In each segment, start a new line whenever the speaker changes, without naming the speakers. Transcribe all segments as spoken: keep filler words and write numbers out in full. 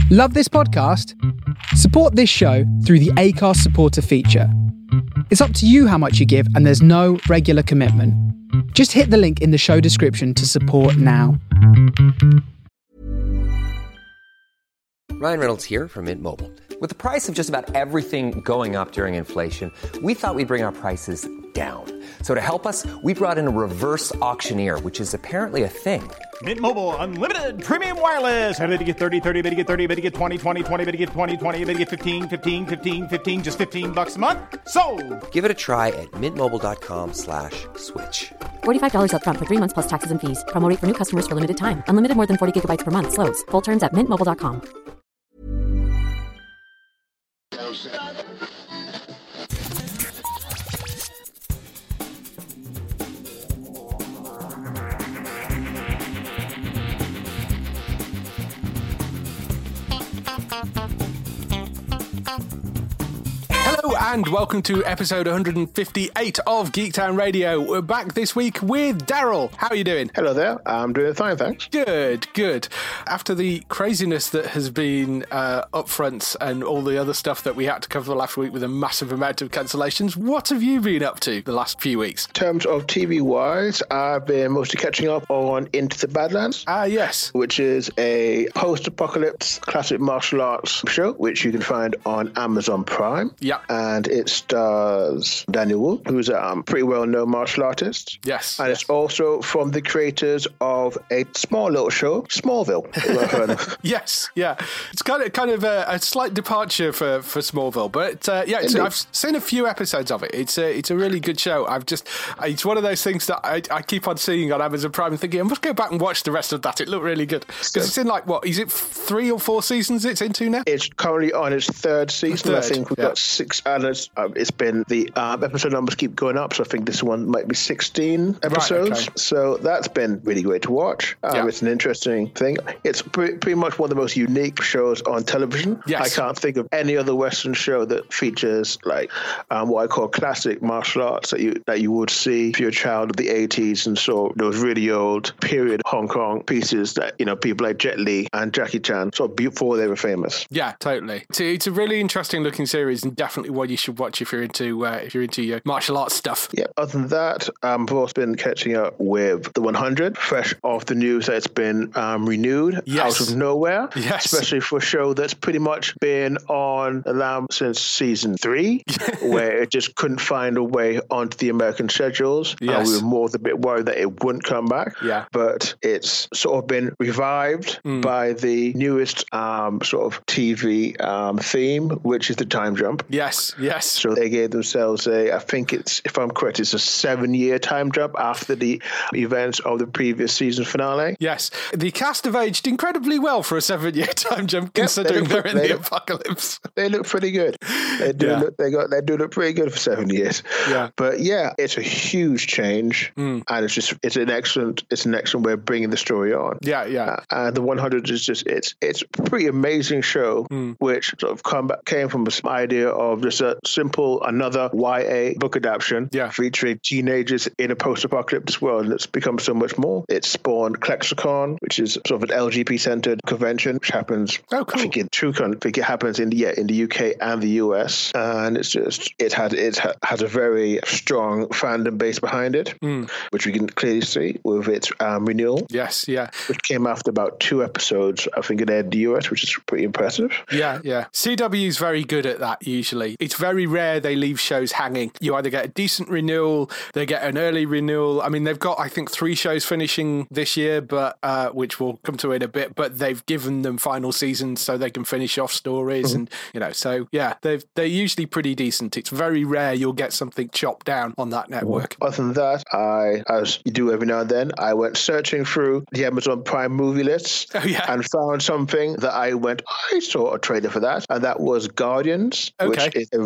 Love this podcast? Support this show through the Acast supporter feature. It's up to you how much you give, and there's no regular commitment. Just hit the link in the show description to support now.
Ryan Reynolds here from Mint Mobile. With the price of just about everything going up during inflation, we thought we'd bring our prices down. So to help us, we brought in a reverse auctioneer, which is apparently a thing.
Mint Mobile Unlimited Premium Wireless. How to get thirty, thirty, how to get thirty, how to get twenty, twenty, twenty, how to get twenty, twenty, how to get fifteen, fifteen, fifteen, fifteen, just fifteen bucks a month? Sold!
Give it a try at mintmobile.com slash switch.
forty-five dollars up front for three months plus taxes and fees. Promo rate for new customers for limited time. Unlimited more than forty gigabytes per month. Slows full terms at mint mobile dot com.
Hello and welcome to episode one hundred fifty-eight of Geektown Radio. We're back this week with Daryl. How are you doing?
Hello there. I'm doing fine, thanks.
Good, good. After the craziness that has been uh, upfronts and all the other stuff that we had to cover last week with a massive amount of cancellations, what have you been up to the last few weeks?
In terms of T V-wise, I've been mostly catching up on Into the Badlands.
Ah, yes.
Which is a post-apocalypse classic martial arts show, which you can find on Amazon Prime.
Yeah.
And it stars Daniel Wu, who's a um, pretty well-known martial artist.
Yes.
And it's also from the creators of a small little show, Smallville. I've heard of.
Yes, yeah. It's kind of kind of a, a slight departure for, for Smallville, but uh, yeah, it's, I've seen a few episodes of it. It's a, it's a really good show. I've just, it's one of those things that I, I keep on seeing on Amazon Prime and thinking, I must go back and watch the rest of that. It looked really good. Because it's in like, what, is it three or four seasons it's into now?
It's currently on its third season.
Third,
I think we've
yeah.
got six, and it's, um, it's been, the um, episode numbers keep going up, so I think this one might be sixteen episodes.
Right, okay.
So that's been really great to watch. Um,
yeah.
It's an interesting thing. It's pre- pretty much one of the most unique shows on television.
Yes.
I can't think of any other Western show that features like um, what I call classic martial arts that you that you would see if you're a child of the eighties and saw those really old period Hong Kong pieces that, you know, people like Jet Li and Jackie Chan saw before they were famous.
Yeah, totally. It's a, it's a really interesting looking series and definitely one you should watch if you're into uh, if you're into your martial arts stuff.
Yeah. Other than that, um, I've also been catching up with the one hundred, fresh off the news that it's been um, renewed
Yes.
out of nowhere.
Yes.
Especially for a show that's pretty much been on the lamp since season three, where it just couldn't find a way onto the American schedules.
Yes.
And we were more than a bit worried that it wouldn't come back.
Yeah.
But it's sort of been revived
Mm.
by the newest um, sort of T V um, theme, which is the time jump.
Yes, yes.
So they gave themselves a, I think it's, if I'm correct, it's a seven-year time jump after the events of the previous season finale.
Yes. The cast have aged incredibly well for a seven-year time jump, considering
they look-
they're in
they
the
look-
apocalypse.
They look pretty good. They do
Yeah.
look, they got, they do look pretty good for seven years.
Yeah.
But yeah, it's a huge change,
Mm.
and it's just, it's an excellent, it's an excellent way of bringing the story on.
Yeah, yeah.
Uh, and the one hundred is just, it's it's a pretty amazing show,
Mm.
which sort of come back, came from this idea of just a simple, another Y A book adaptation
Yeah.
featuring teenagers in a post-apocalyptic world, and it's become so much more. It spawned Klexicon, which is sort of an L G B T-centered convention, which happens,
Oh, cool.
I think in two countries, I think it happens in the, yeah, in the U K and the U S, and it's just, it had, it ha- has a very strong fandom base behind it,
Mm.
which we can clearly see with its um, renewal,
Yes, yeah.
which came after about two episodes. I think it aired in the U S, which is pretty impressive.
Yeah, yeah. C W is very good at that usually. It's very rare they leave shows hanging. You either get a decent renewal, they get an early renewal. I mean, they've got, I think, three shows finishing this year, but uh, which we'll come to in a bit, but they've given them final seasons so they can finish off stories. Mm-hmm. And, you know, so yeah, they've, they're usually pretty decent. It's very rare you'll get something chopped down on that network.
Other than that, I, as you do every now and then, I went searching through the Amazon Prime movie lists
Oh, yeah.
and found something that I went, I saw a trailer for that, and that was Guardians,
Okay.
which is a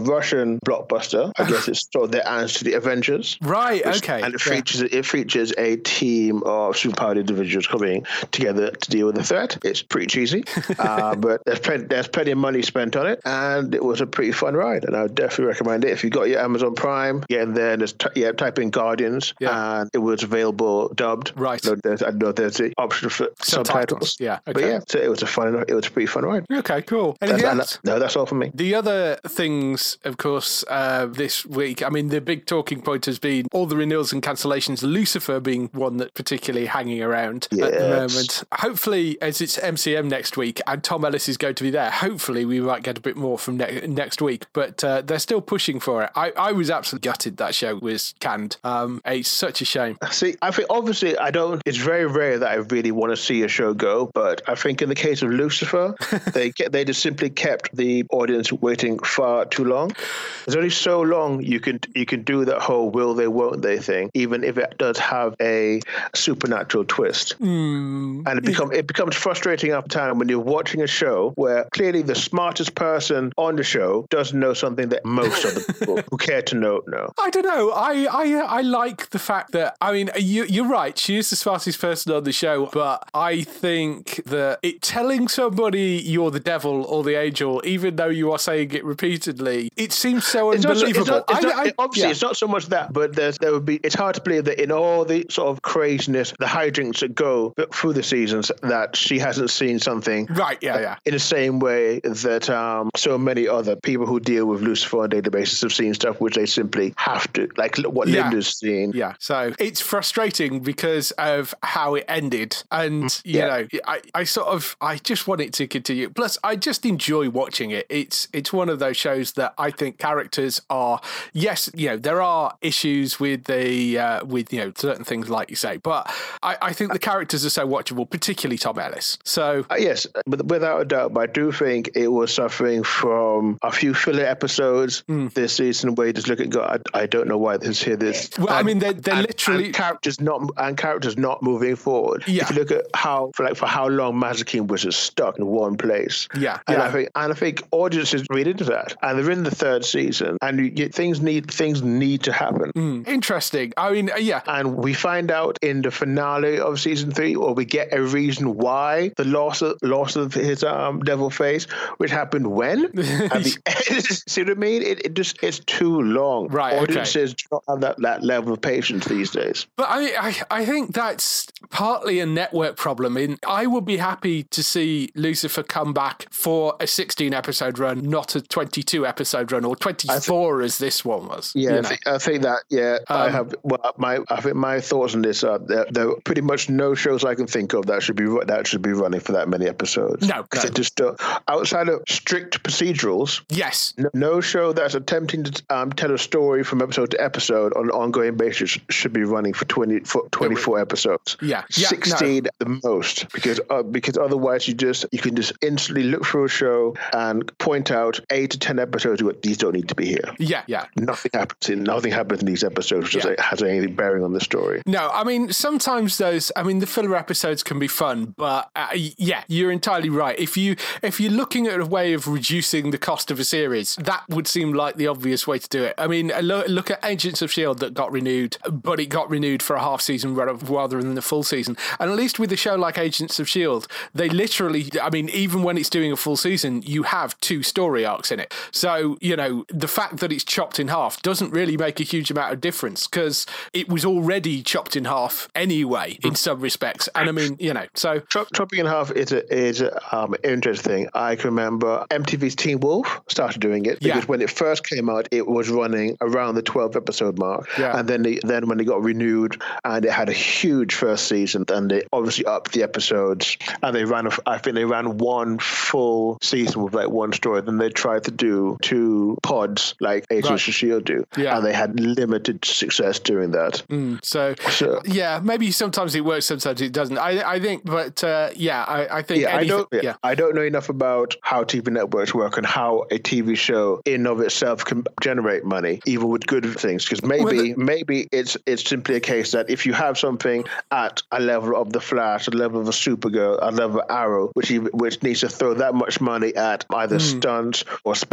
Russian blockbuster. I guess it's sort of their answer to the Avengers.
Right,
which,
okay.
And it
yeah.
features it features a team of superpowered individuals coming together to deal with the threat. It's pretty cheesy, uh, but there's plenty, there's plenty of money spent on it, and it was a pretty fun ride, and I would definitely recommend it. If you got your Amazon Prime, get in there and just t- yeah, type in Guardians, yeah. and it was available dubbed.
Right.
So there's, I know there's the option for subtitles.
subtitles. Yeah. Okay.
But yeah, so it was a fun, it was a pretty fun ride.
Okay, cool. Anything
That's,
else?
No, that's all for me.
The other things, of course, uh, this week, I mean, the big talking point has been all the renewals and cancellations, Lucifer being one that particularly hanging around
yes.
at the moment. Hopefully, as it's M C M next week and Tom Ellis is going to be there, hopefully we might get a bit more from ne- next week, but uh, they're still pushing for it. I, I was absolutely gutted that show was canned. Um, it's such a shame.
See, I think obviously I don't, it's very rare that I really want to see a show go, but I think in the case of Lucifer, they get, they just simply kept the audience waiting far too long. There's only so long you can you can do that whole will they, won't they thing, even if it does have a supernatural twist.
Mm.
And it, become, it becomes frustrating after time when you're watching a show where clearly the smartest person on the show doesn't know something that most of the people who care to know know.
I don't know. I, I I like the fact that, I mean, you, you're right. She is the smartest person on the show, but I think that it telling somebody you're the devil or the angel, even though you are saying it repeatedly, it seems so
it's
unbelievable.
Not, it's not, it's not,
I, I,
obviously,
yeah.
it's not so much that, but there's, there would be. It's hard to believe that in all the sort of craziness, the hijinks that go through the seasons, that she hasn't seen something
right. Yeah, yeah.
in the same way that um, so many other people who deal with Lucifer on a daily basis have seen stuff which they simply have to, like what
yeah.
Linda's seen.
Yeah. So it's frustrating because of how it ended, and you
yeah.
know, I, I sort of, I just want it to continue. Plus, I just enjoy watching it. It's it's one of those shows that I think characters are. Yes, you know, there are issues with the uh, with you know certain things, like you say, but I, I think the characters are so watchable, particularly Tom Ellis. So
uh, yes, but without a doubt, but I do think it was suffering from a few filler episodes mm. this season where you just look at God. I, I don't know why this here. This
well,
and,
I mean, they're, they're
and,
literally
and characters not and characters not moving forward.
Yeah.
If you look at how for like for how long Mazikeen was just stuck in one place.
Yeah,
and
yeah.
I think and I think audiences read into that, and they're in the third season, and you, you, things need things need to happen.
Mm. Interesting. I mean, uh, yeah,
and we find out in the finale of season three, or we get a reason why the loss of loss of his um devil face, which happened when at the end. See what I mean? It, it just it's too long.
Right.
Audiences
okay.
don't have that, that level of patience these days.
But I, I I think that's partly a network problem. In I would be happy to see Lucifer come back for a sixteen episode run, not a twenty-two episode run, or twenty-four th- as this one was.
Yeah,
you
I,
know?
think, I think that. Yeah, um, I have. Well, my I think my thoughts on this are there, there are pretty much no shows I can think of that should be that should be running for that many episodes.
No, no.
It just uh, outside of strict procedurals.
Yes.
No, no show that's attempting to um, tell a story from episode to episode on an ongoing basis should be running for twenty for twenty-four episodes.
Yeah, yeah
sixteen
no.
at the most, because uh, because otherwise you just you can just instantly look through a show and point out eight to ten episodes where these don't need to be here.
Yeah, yeah.
Nothing happens in nothing happens in these episodes which yeah. has any bearing on the story.
No, I mean sometimes those. I mean the filler episodes can be fun, but uh, yeah, you're entirely right. If you if you're looking at a way of reducing the cost of a series, that would seem like the obvious way to do it. I mean, look, look at Agents of S H I E L D that got renewed, but it got renewed for a half season rather than the full season. And at least with a show like Agents of S H I E L D, they literally, I mean, even when it's doing a full season, you have two story arcs in it. So, you know, the fact that it's chopped in half doesn't really make a huge amount of difference because it was already chopped in half anyway, in some respects. And I mean, you know, so...
Chop, chopping in half is a, is a, um, interesting. I can remember M T V's Teen Wolf started doing it because yeah. when it first came out, it was running around the twelve episode mark.
Yeah.
And then they, then when it got renewed and it had a huge first season, and they obviously upped the episodes and they ran, a, I think they ran one full season with like one story. Then they tried to do two pods like Agents right. of S H I E L D do.
Yeah.
And they had limited success doing that.
Mm, so, so, yeah, maybe sometimes it works, sometimes it doesn't. I, I think, but uh, yeah, I, I think.
Yeah,
anything,
I don't. Yeah, yeah, I don't know enough about how T V networks work and how a T V show in of itself can generate money, even with good things. Because maybe, well, the, maybe it's it's simply a case that if you have something at a level of The Flash, a level of a Supergirl, a level of Arrow, which even, which needs to throw that much money at either mm. stunts or special effects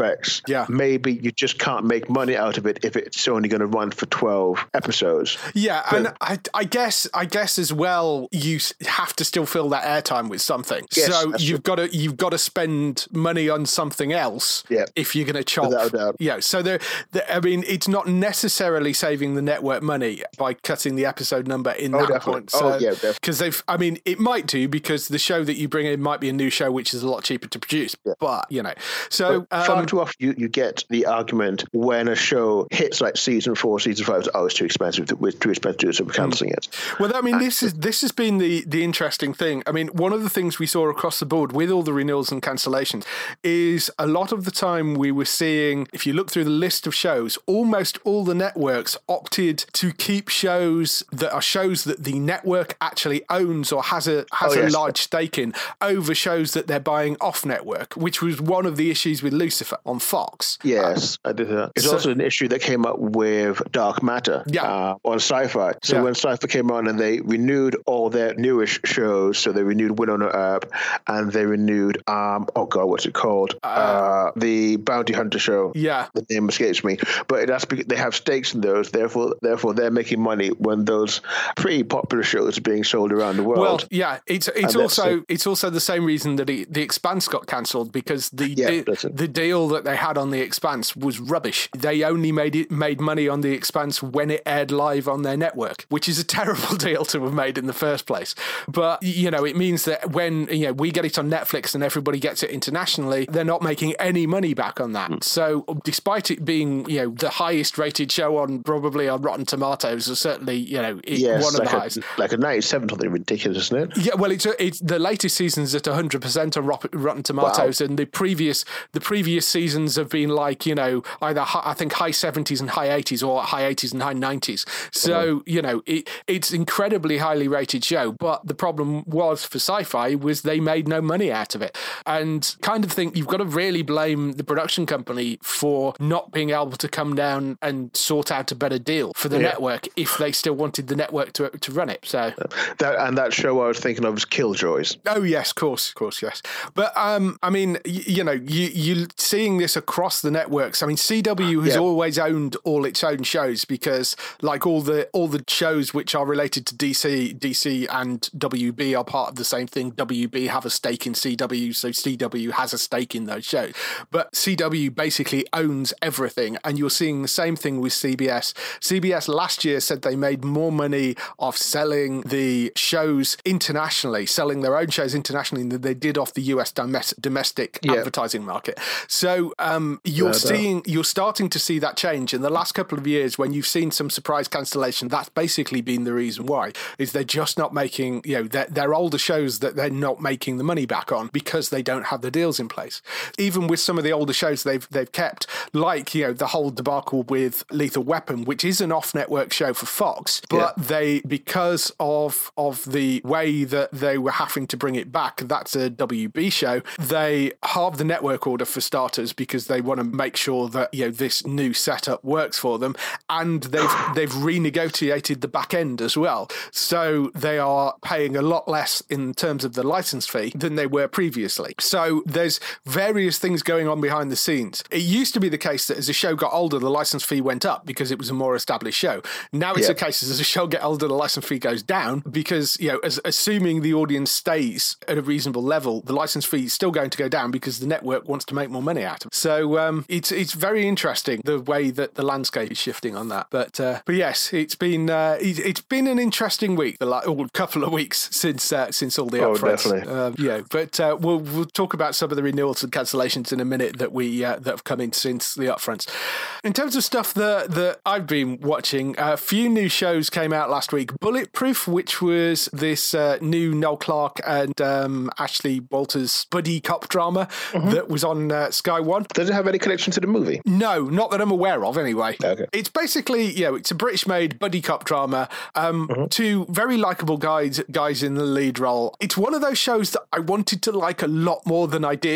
Rex,
yeah.
maybe you just can't make money out of it if it's only going to run for twelve episodes.
Yeah,
but,
and I, I guess I guess as well, you have to still fill that airtime with something.
Yes,
so you've got to you've got to spend money on something else
yeah.
if you're going to chop.
Without a doubt.
Yeah, so there, I mean, it's not necessarily saving the network money by cutting the episode number in
oh,
that
definitely.
point. So,
oh, yeah, definitely.
Because they've, I mean, it might do because the show that you bring in might be a new show which is a lot cheaper to produce. Yeah. But you know, so
um, far too often you, you get the argument when a show hits like season four, season five, oh, it's too expensive. It's too expensive to do, so we're cancelling it.
Well, I mean, this is this has been the the interesting thing. I mean, one of the things we saw across the board with all the renewals and cancellations is a lot of the time we were seeing, if you look through the list of shows, almost all the networks opted to keep shows that are shows that the network actually owns or has a has
oh,
a
yes.
large stake in over shows that they're buying off network, which was one of the issues with Lucifer on Fox.
Yes, I did that. It's so, also an issue that came up with Dark Matter
yeah.
uh, on Sci-Fi. So
yeah.
when Sci-Fi came on and they renewed all their newish shows, so they renewed Winona Earp and they renewed, um, oh God, what's it called? Uh, uh, the Bounty Hunter show.
Yeah.
The name escapes me. But that's because they have stakes in those, therefore therefore they're making money when those pretty popular shows are being sold around the world.
Well, yeah, it's it's and also it's also the same reason that it, The Expanse got cancelled, because the
yeah,
de- the deal that they had on The Expanse was rubbish. They only made it made money on The Expanse when it aired live on their network, which is a terrible deal to have made in the first place. But you know, it means that when you know we get it on Netflix and everybody gets it internationally, they're not making any money back on that. Mm. So despite it being you know the highest rated show on probably on Rotten Tomatoes, or certainly you know it,
yes,
one of
like
the
a,
highest,
like a ninety-seven, something ridiculous, isn't it?
Yeah, well, it's it's the latest season's at one hundred percent on Rotten Tomatoes, wow. and the previous the previous seasons have been like you know either high, I think high seventies and high eighties, or high eighties and high nineties. So mm-hmm. you know it, it's incredibly highly rated show. But the problem was for Sci-Fi was they made no money out of it, and kind of think you've got to really blame the production company for not being able to come down and sort out a better deal for the yeah. network if they still wanted the network to to run it. So
that and that show I was thinking of was Killjoys.
Oh yes, of course, of course, yes. But um, I mean, you, you know, you you seeing this across the networks. I mean, C W has yeah. always owned all its own shows because, like all the all the shows which are related to D C, D C and W B are part of the same thing. W B have a stake in C W, so C W has a stake in those shows. But C W basically owns everything, and you're seeing the same thing with C B S. C B S last year said they made more money off selling the shows internationally, selling their own shows internationally than they did off the U S domestic yeah. advertising market. So um, you're yeah, seeing, you're starting to see that change in the last couple of years. When you've seen some surprise cancellation, that's basically been the reason why. Is they're just not making, you know, they're, they're older shows that they're not making the money back on because they don't have the deals in place. Even with some of the older shows they've they've kept, like you know the whole debacle with Lethal Weapon, which is an off-network show for Fox, but yeah. they because of of the way that they were having to bring it back, that's a W B show, they halved the network order for starters because they want to make sure that you know this new setup works for them, and they've they've renegotiated the back end as well, so they are paying a lot less in terms of the license fee than they were previously. So there's various things going on behind the scenes. It used to be the case that as the show got older, the license fee went up because it was a more established show. Now it's yeah. a case as the show get older, the license fee goes down because you know as assuming the audience stays at a reasonable level, the license fee is still going to go down because the network wants to make more money out of it. So um, it's it's very interesting the way that the landscape is shifting on that. But uh, but yes, it's been uh, it, it's been an interesting week, the la- oh, couple of weeks since uh, since all the
oh,
upfronts.
Definitely.
Um, yeah, but uh, we'll we'll talk about some of the renewals and cancellations in a minute that we uh, that have come in since the upfronts. In terms of stuff that that I've been watching, a few new shows came out last week. Bulletproof, which was this uh, new Noel Clarke and um, Ashley Walters buddy cop drama mm-hmm. that was on uh, Sky One.
Does it have any connection to the movie?
No, not that I'm aware of anyway.
Okay.
It's basically, you know, it's a British-made buddy cop drama. Um, mm-hmm. Two very likeable guys, guys in the lead role. It's one of those shows that I wanted to like a lot more than I did.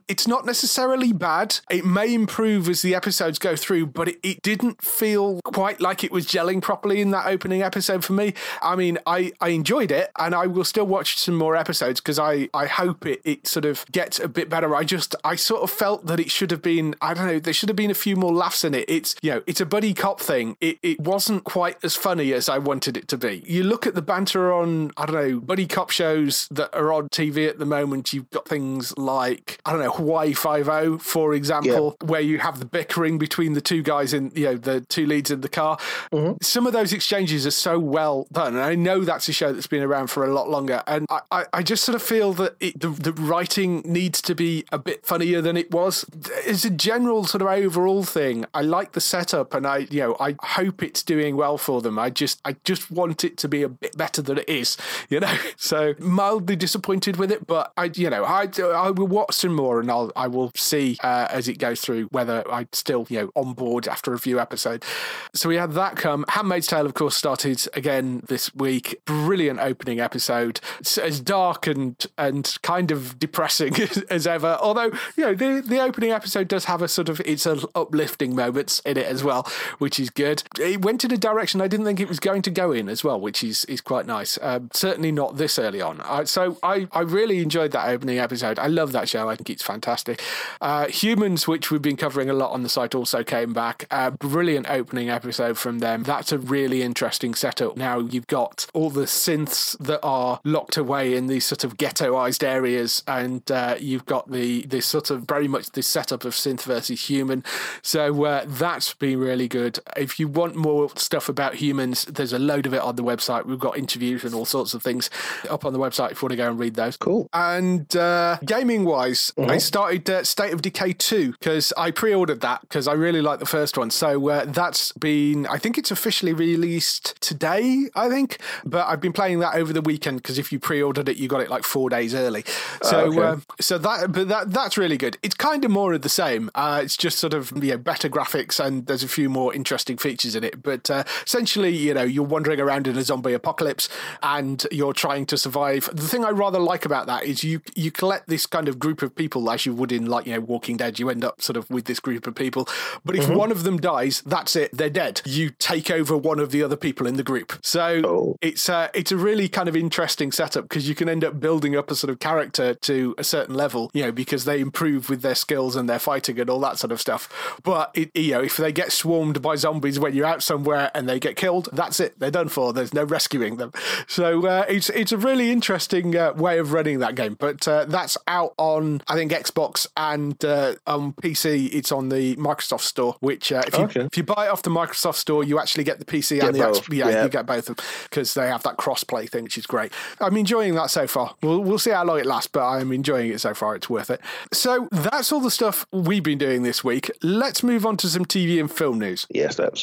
it's not necessarily bad. It may improve as the episodes go through, but it, it didn't feel quite like it was gelling properly in that opening episode for me. I mean, I, I enjoyed it, and I will still watch some more episodes because I, I hope it, it sort of gets a bit better. I just, I sort of felt that it should have been, I don't know, there should have been a few more laughs in it. It's, you know, it's a buddy cop thing. It, it wasn't quite as funny as I wanted it to be. You look at the banter on, I don't know, buddy cop shows that are on T V at the moment. You've got things like, I don't know, Hawaii Five-O, for example, yeah. where you have the bickering between the two guys in, you know, the two leads in the car. Mm-hmm. Some of those exchanges are so well done. And I know that's a show that's been around for a lot longer. And I, I, I just sort of feel that it, the, the writing needs to be a bit funnier than it was. As a general sort of overall thing, I like the setup, and I, you know, I hope it's doing well for them. I just, I just want it to be a bit better than it is, you know. So mildly disappointed with it, but I, you know, I, I will watch some more, and I'll, I will see uh, as it goes through whether I'm still, you know, on board after a few episodes. So we had that come. Handmaid's Tale, of course, started again this week. Brilliant opening episode. It's as dark and and kind of depressing as ever. Although, you know, the the opening episode does have a sort of, it's a uplifting moments in it as well, which is good. It went in a direction I didn't think it was going to go in as well, which is is quite nice. Um, certainly not this early on. Uh, so I, I really enjoyed that opening episode. I love that show. I think it's fantastic. Uh, Humans, which we've been covering a lot on the site, also came back. Uh, brilliant opening episode from them. That's a really interesting setup. Now you've got all the synths that are locked away in these sort of ghettoized areas, and uh, you've got the this sort of very much this setup of synth versus human. So uh, that's been really good. If you want more stuff about Humans, there's a load of it on the website. We've got interviews and all sorts of things up on the website if you want to go and read those.
Cool.
And uh, gaming wise, mm-hmm. I started uh, State of Decay two because I pre-ordered that because I really like the first one. So uh, that's been, I think it's officially released today, I think, but I've been playing that over the weekend because if you pre-ordered it, you got it like four days early. So, oh, okay. uh, so that, but that that's really good. It's kind of more of the same. Uh, it's just sort of, you know, better graphics, and there's a few more interesting features in it. But uh, essentially, you know, you're wandering around in a zombie apocalypse and you're trying to survive. The thing I rather like about that is you you collect this kind of group of people as you would in, like, you know, Walking Dead. You end up sort of with this group of people. But if mm-hmm. one of them dies, that's it. They're dead. You take over one of the other people in the group. So oh. it's uh, it's a really kind of interesting setup because you can end up building up a sort of character to a certain level, you know, because they improve with their skills and their fighting and all that sort of stuff. But, it, you know, if they get swarmed by zombies when you're out somewhere and they get killed, that's it. They're done for. There's no rescuing them. So uh, it's it's a really interesting uh, way of running that game. But uh, that's out on, I think, Xbox, and uh, on P C, it's on the Microsoft Store, which uh, if, you, okay. if you buy it off the Microsoft Store, you actually get the P C get and the Xbox. Yeah, yeah, you get both of them because they have that cross-play thing, which is great. I'm enjoying that so far. We'll, we'll see how long it lasts, but I'm enjoying it so far. It's worth it. So that's all the stuff we've been doing this week. Let's move on to some T V and film news.
Yes, that's...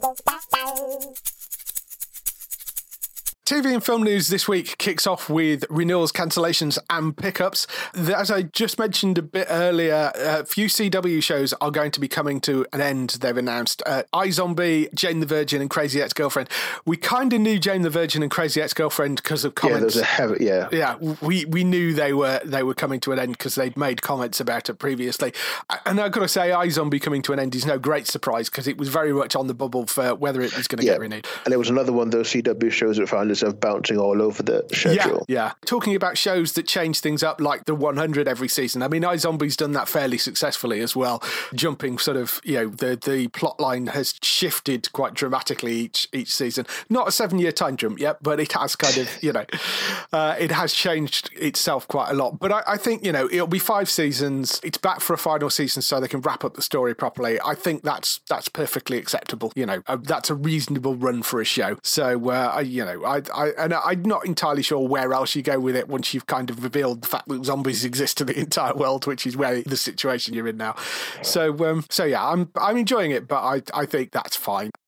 T V and film news this week kicks off with renewals, cancellations and pickups. As I just mentioned a bit earlier, a few C W shows are going to be coming to an end, they've announced. Uh, iZombie, Jane the Virgin and Crazy Ex-Girlfriend. We kind of knew Jane the Virgin and Crazy Ex-Girlfriend because of comments.
Yeah, there's a heavy, yeah.
Yeah, we, we knew they were they were coming to an end because they'd made comments about it previously. And I've got to say, iZombie coming to an end is no great surprise because it was very much on the bubble for whether it was going to
yeah.
get renewed.
And it was another one of those C W shows that found itself bouncing all over the schedule.
Yeah, yeah. Talking about shows that change things up like the one hundred every season. I mean, iZombie's done that fairly successfully as well, jumping sort of, you know, the, the plot line has shifted quite dramatically each each season. Not a seven-year time jump yet, but it has kind of, you know, uh, it has changed itself quite a lot. But I, I think, you know, it'll be five seasons. It's back for a final season so they can wrap up the story properly. I think that's that's perfectly acceptable. You know, uh, that's a reasonable run for a show. So, uh, I, you know, I, I and I'm not entirely sure where else you go with it once you've kind of revealed the fact that zombies exist in the entire world, which is where the situation you're in now. So, um, so yeah, I'm I'm enjoying it, but I I think that's fine.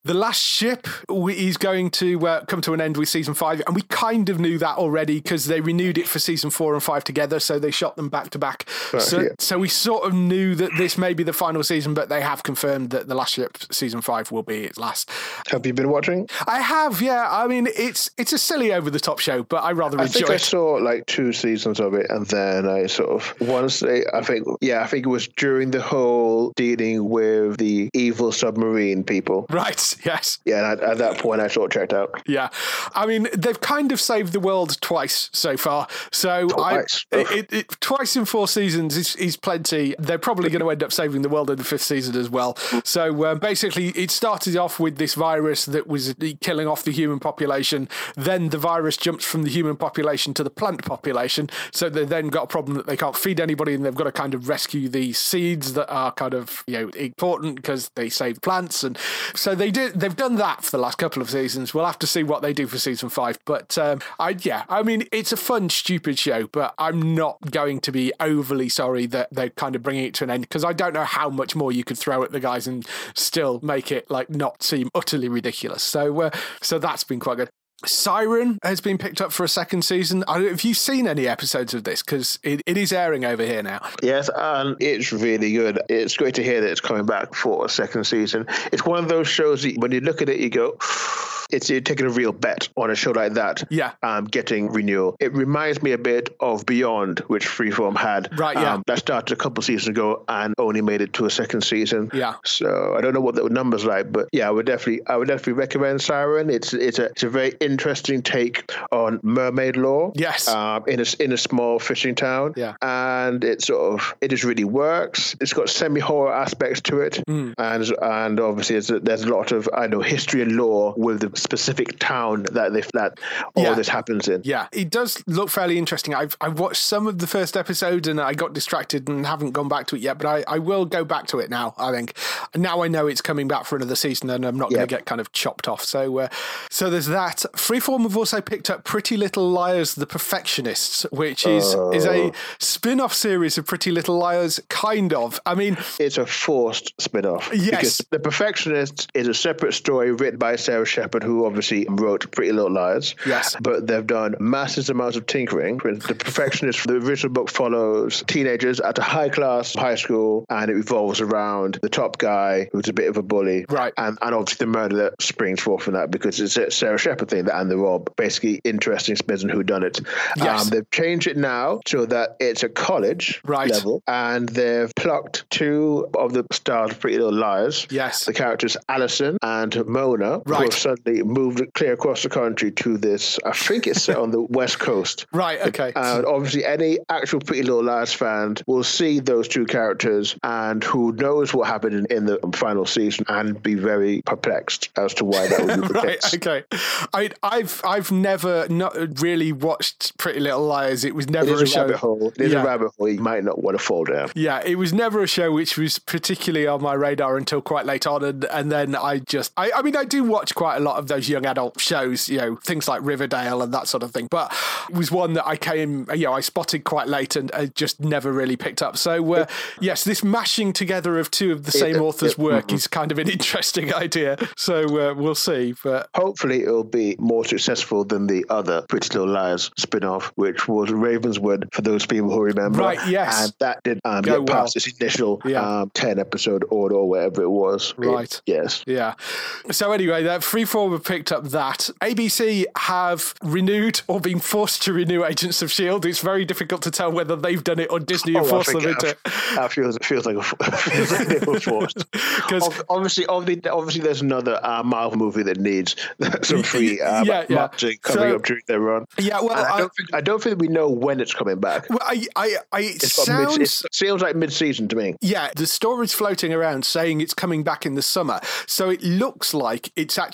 The Last Ship is going to uh, come to an end with season five, and we kind of knew that already because they renewed it for season four and five together, so they shot them back to back.
Right,
so,
yeah.
so we sort of knew that this may be the final season, but they have confirmed that The Last Ship season five will be its last.
Have you been watching?
I have, yeah. I mean, it's it's a silly over-the-top show, but I rather
I
enjoy
think
it.
I saw like two seasons of it, and then I sort of once they, I think, yeah, I think it was during the whole dealing with the evil submarine people.
Right, yes.
Yeah, and at, at that point I sort of checked out.
Yeah. I mean, they've kind of saved the world twice so far. So
Twice?
I, it, it, it, twice in four seasons is, is plenty. They're probably going to end up saving the world in the fifth season as well. So um, basically, it started off with this virus that was killing off the human population. Then the virus jumps from the human population to the plant population. So they then got a problem that they can't feed anybody, and they've got to kind of rescue the seeds that are kind of, you know, important because they save plants. And so they did, they've done that for the last couple of seasons. We'll have to see what they do for season five. But um, I, yeah, I mean, it's a fun, stupid show, but I'm not going to be overly sorry that they're kind of bringing it to an end because I don't know how much more you could throw at the guys and still make it like not seem utterly ridiculous. So, uh, so that's been quite good. Siren has been picked up for a second season. I don't, have you seen any episodes of this? Because it, it is airing over here now.
Yes, and it's really good. It's great to hear that it's coming back for a second season. It's one of those shows that when you look at it, you go, it's you're taking a real bet on a show like that.
Yeah.
Um, getting renewal. It reminds me a bit of Beyond, which Freeform had.
Right, yeah.
Um, that started a couple of seasons ago and only made it to a second season.
Yeah.
So I don't know what the numbers like, but yeah, I would definitely, I would definitely recommend Siren. It's it's a it's a very interesting take on mermaid lore.
Yes.
Um, in a in a small fishing town.
Yeah.
And it sort of it just really works. It's got semi horror aspects to it,
mm.
and and obviously there's a, there's a lot of I know history and lore with the specific town that they that all
yeah.
this happens in.
Yeah, it does look fairly interesting. I've I've watched some of the first episode and I got distracted and haven't gone back to it yet, but I, I will go back to it now. I think now I know it's coming back for another season and I'm not
yeah.
going to get kind of chopped off. So uh, so there's that. Freeform have also picked up Pretty Little Liars: The Perfectionists, which is
uh,
is a spin-off series of Pretty Little Liars, kind of. I mean,
it's a forced spin-off.
Yes.
Because The Perfectionists is a separate story written by Sarah Shepard, who obviously wrote Pretty Little Liars.
Yes.
But they've done massive amounts of tinkering. The Perfectionist, the original book follows teenagers at a high-class high school, and it revolves around the top guy who's a bit of a bully.
Right.
And, and obviously the murder that springs forth from that, because it's a Sarah Shepard thing, that and the Rob, basically interesting spins on who done it.
Yes.
Um, they've changed it now so that it's a college
right.
level, and they've plucked two of the stars of Pretty Little Liars.
Yes.
The characters Alison and Mona,
right.
who have suddenly moved clear across the country to this, I think it's set on the West Coast.
Right, okay.
And obviously any actual Pretty Little Liars fan will see those two characters and who knows what happened in, in the final season and be very perplexed as to why that would be the
right,
case.
okay. I, I've I've never not really watched Pretty Little Liars. It was never
It is
a
a
show.
rabbit hole. It is
yeah.
a rabbit hole you might not want to fall down.
Yeah, it was never a show which was particularly on my radar until quite late on, and, and then I just, I, I mean, I do watch quite a lot of those young adult shows, you know, things like Riverdale and that sort of thing, but it was one that I came, you know, I spotted quite late and I just never really picked up. So, uh, yes, this mashing together of two of the same
it,
author's
it,
work
mm-hmm.
is kind of an interesting idea, so uh, we'll see. But
hopefully it'll be more successful than the other Pretty Little Liars spin-off, which was Ravenswood, for those people who remember.
Right, yes.
And that did um,
Go
get past
well.
its initial
yeah.
um, ten-episode order or whatever it was.
Right.
It, yes.
Yeah. So anyway, that Freeform have picked up that. A B C have renewed or been forced to renew Agents of S H I E L D. It's very difficult to tell whether they've done it or Disney have
Oh,
forced
I
them into it.
That feels, it feels like, a, feels like they were forced. Ob- obviously, obviously, obviously, there's another uh, Marvel movie that needs some free uh,
yeah, yeah.
marketing coming
so,
up during their run.
Yeah, well,
I,
I
don't think I don't think we know when it's coming back.
Well, I, I, I it
It's got
sounds.
mid, it seems like mid-season to me.
Yeah, the story's floating around saying it's coming back in the summer. So it looks like it's actually going to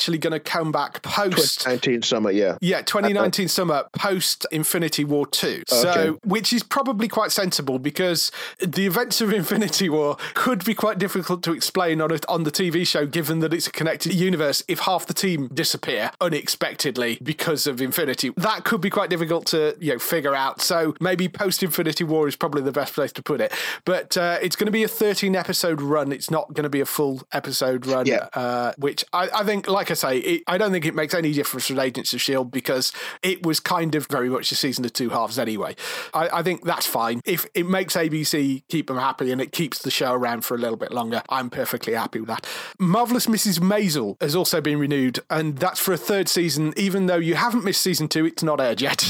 come back post
twenty nineteen summer, yeah.
Yeah, twenty nineteen summer post Infinity War two. So,
Okay.
which is probably quite sensible because the events of Infinity War could be quite difficult to explain on a, on the T V show, given that it's a connected universe. If half the team disappear unexpectedly because of Infinity, that could be quite difficult to you know figure out. So maybe post Infinity War is probably the best place to put it. But uh, it's going to be a thirteen episode run. It's not going to be a full episode run.
Yeah.
Uh, which I, I think, like I say, it, I don't think it makes any difference with Agents of S H I E L D because it was kind of very much a season of two halves anyway. I, I think that's fine. If it makes A B C keep them happy and it keeps the show around for a little bit longer, I'm perfectly happy with that. Marvelous Missus Maisel has also been renewed, and that's for a third season. Even though you haven't missed season two, it's not aired yet.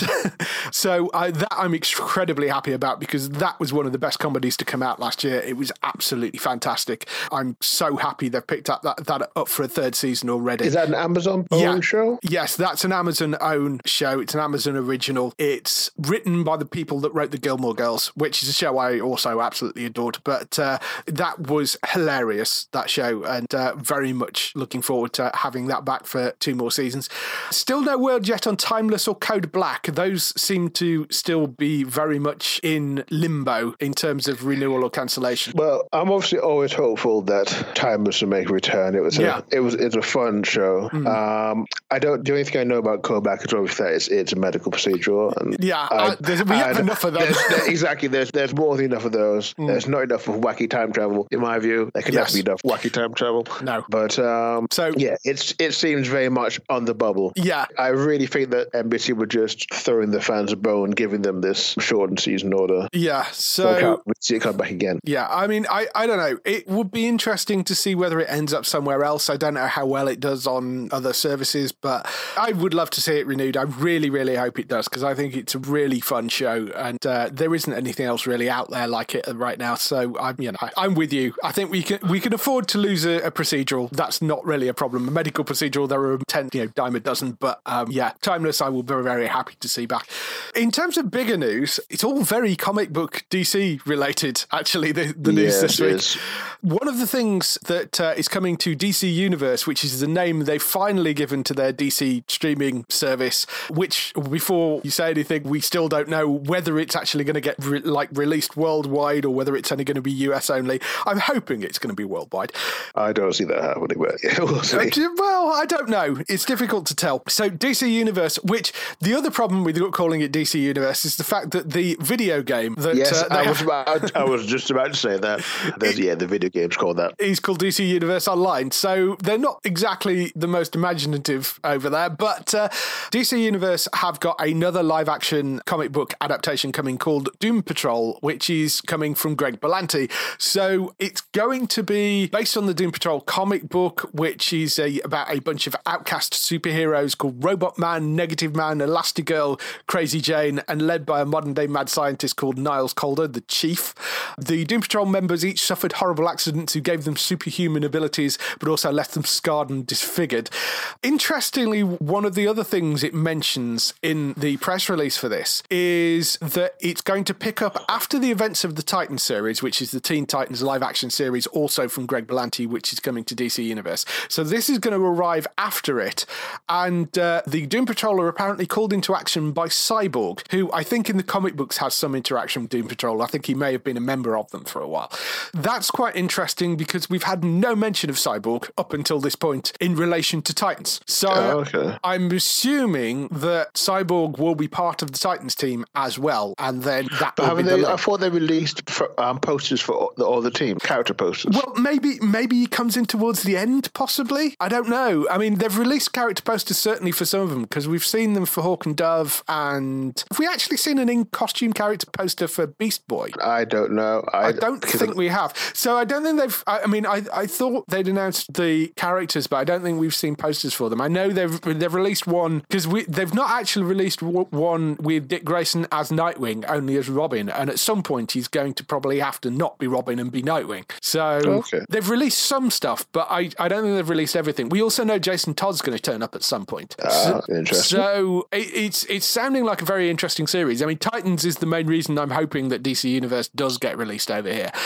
So I, that I'm incredibly happy about because that was one of the best comedies to come out last year. It was absolutely fantastic. I'm so happy they've picked up that, that up for a third season already.
Is that an Amazon owned
Yeah.
show?
Yes, that's an Amazon owned show. It's an Amazon original. It's written by the people that wrote The Gilmore Girls, which is a show I also absolutely adored. But uh, that was hilarious, that show, and uh, very much looking forward to having that back for two more seasons. Still no word yet on Timeless or Code Black. Those seem to still be very much in limbo in terms of renewal or cancellation.
Well, I'm obviously always hopeful that Timeless will make a return. It was a,
Yeah.
it was it's a fun show. Mm. Um, I don't. The only thing I know about Code Black is obviously that it's, it's a medical procedural. And
Yeah,
I,
uh, there's, we have
I,
enough of them.
There's, there, exactly. There's there's more than enough of those. Mm. There's not enough of wacky time travel, in my view. There can
Yes.
never be enough wacky time travel.
No.
But um,
So-
yeah, it's it seems very much on the bubble.
Yeah.
I really think that N B C were just throwing the fans a bone, giving them this shortened season order.
Yeah,
So I
so...
can't see it come back again.
Yeah, I mean, I, I don't know. It would be interesting to see whether it ends up somewhere else. I don't know how well it does on other services, but I would love to see it renewed. I really, really hope it does because I think it's a really fun show and uh, there isn't anything else really out there like it right now. So I'm, you know, I, I'm with you. I think we can we can afford to lose a, a procedural. That's not really a problem. A medical procedural, there are ten, you know, dime a dozen. But um, yeah, Timeless, I will be very happy to see back. In terms of bigger news, it's all very comic book D C related. Actually, the, the news
Yes,
this
it
week.
is.
One of the things that uh, is coming to D C Universe, which is the name they've finally given to their D C streaming service, which before you say anything, we still don't know whether it's actually going to get re- like released worldwide or whether it's only going to be U S only. I'm hoping it's going to be worldwide.
I don't see that happening, but yeah, we'll see.
Uh, Well, I don't know. It's difficult to tell. So D C Universe, which the other problem with calling it D C Universe is the fact that the video game that
Yes,
uh, they
I was
have-
about, I was just about to say that. There's, yeah, the video game's called that.
is called D C Universe Online. So they're not exactly the most imaginative over there, but uh, D C Universe have got another live action comic book adaptation coming called Doom Patrol, which is coming from Greg Berlanti. So it's going to be based on the Doom Patrol comic book, which is a, about a bunch of outcast superheroes called Robot Man, Negative Man, Elastigirl, Crazy Jane, and led by a modern day mad scientist called Niles Calder, the Chief. The Doom Patrol members each suffered horrible accidents who gave them superhuman abilities, but also left them scarred and disfigured. Interestingly, one of the other things it mentions in the press release for this is that it's going to pick up after the events of the Titans series, which is the Teen Titans live action series, also from Greg Berlanti, which is coming to D C Universe. So this is going to arrive after it. And uh, the Doom Patrol are apparently called into action by Cyborg, who I think in the comic books has some interaction with Doom Patrol. I think he may have been a member of them for a while. That's quite interesting because we've had no mention of Cyborg up until this point in relation to Titans. So
Oh, okay.
I'm assuming that Cyborg will be part of the Titans team as well. And then that
But
will be
haven't
the
they?
link.
I thought they released for, um, posters for all the, all the team, character posters.
Well, maybe maybe he comes in towards the end, possibly. I don't know. I mean, they've released character posters certainly for some of them because we've seen them for Hawk and Dove, and have we actually seen an in-costume character poster for Beast Boy?
I don't know. I,
I don't think we have. So I don't think they've. I, I mean, I, I thought they'd announced the characters, but I don't think we've seen posters for them. I know they've they've released one because we they've not actually released w- one with Dick Grayson as Nightwing, only as Robin, and at some point he's going to probably have to not be Robin and be Nightwing. So
Okay.
they've released some stuff, but I, I don't think they've released everything. We also know Jason Todd's going to turn up at some point.
Ah, interesting.
So it, it's it's sounding like a very interesting series. I mean, Titans is the main reason I'm hoping that D C Universe does get released over here.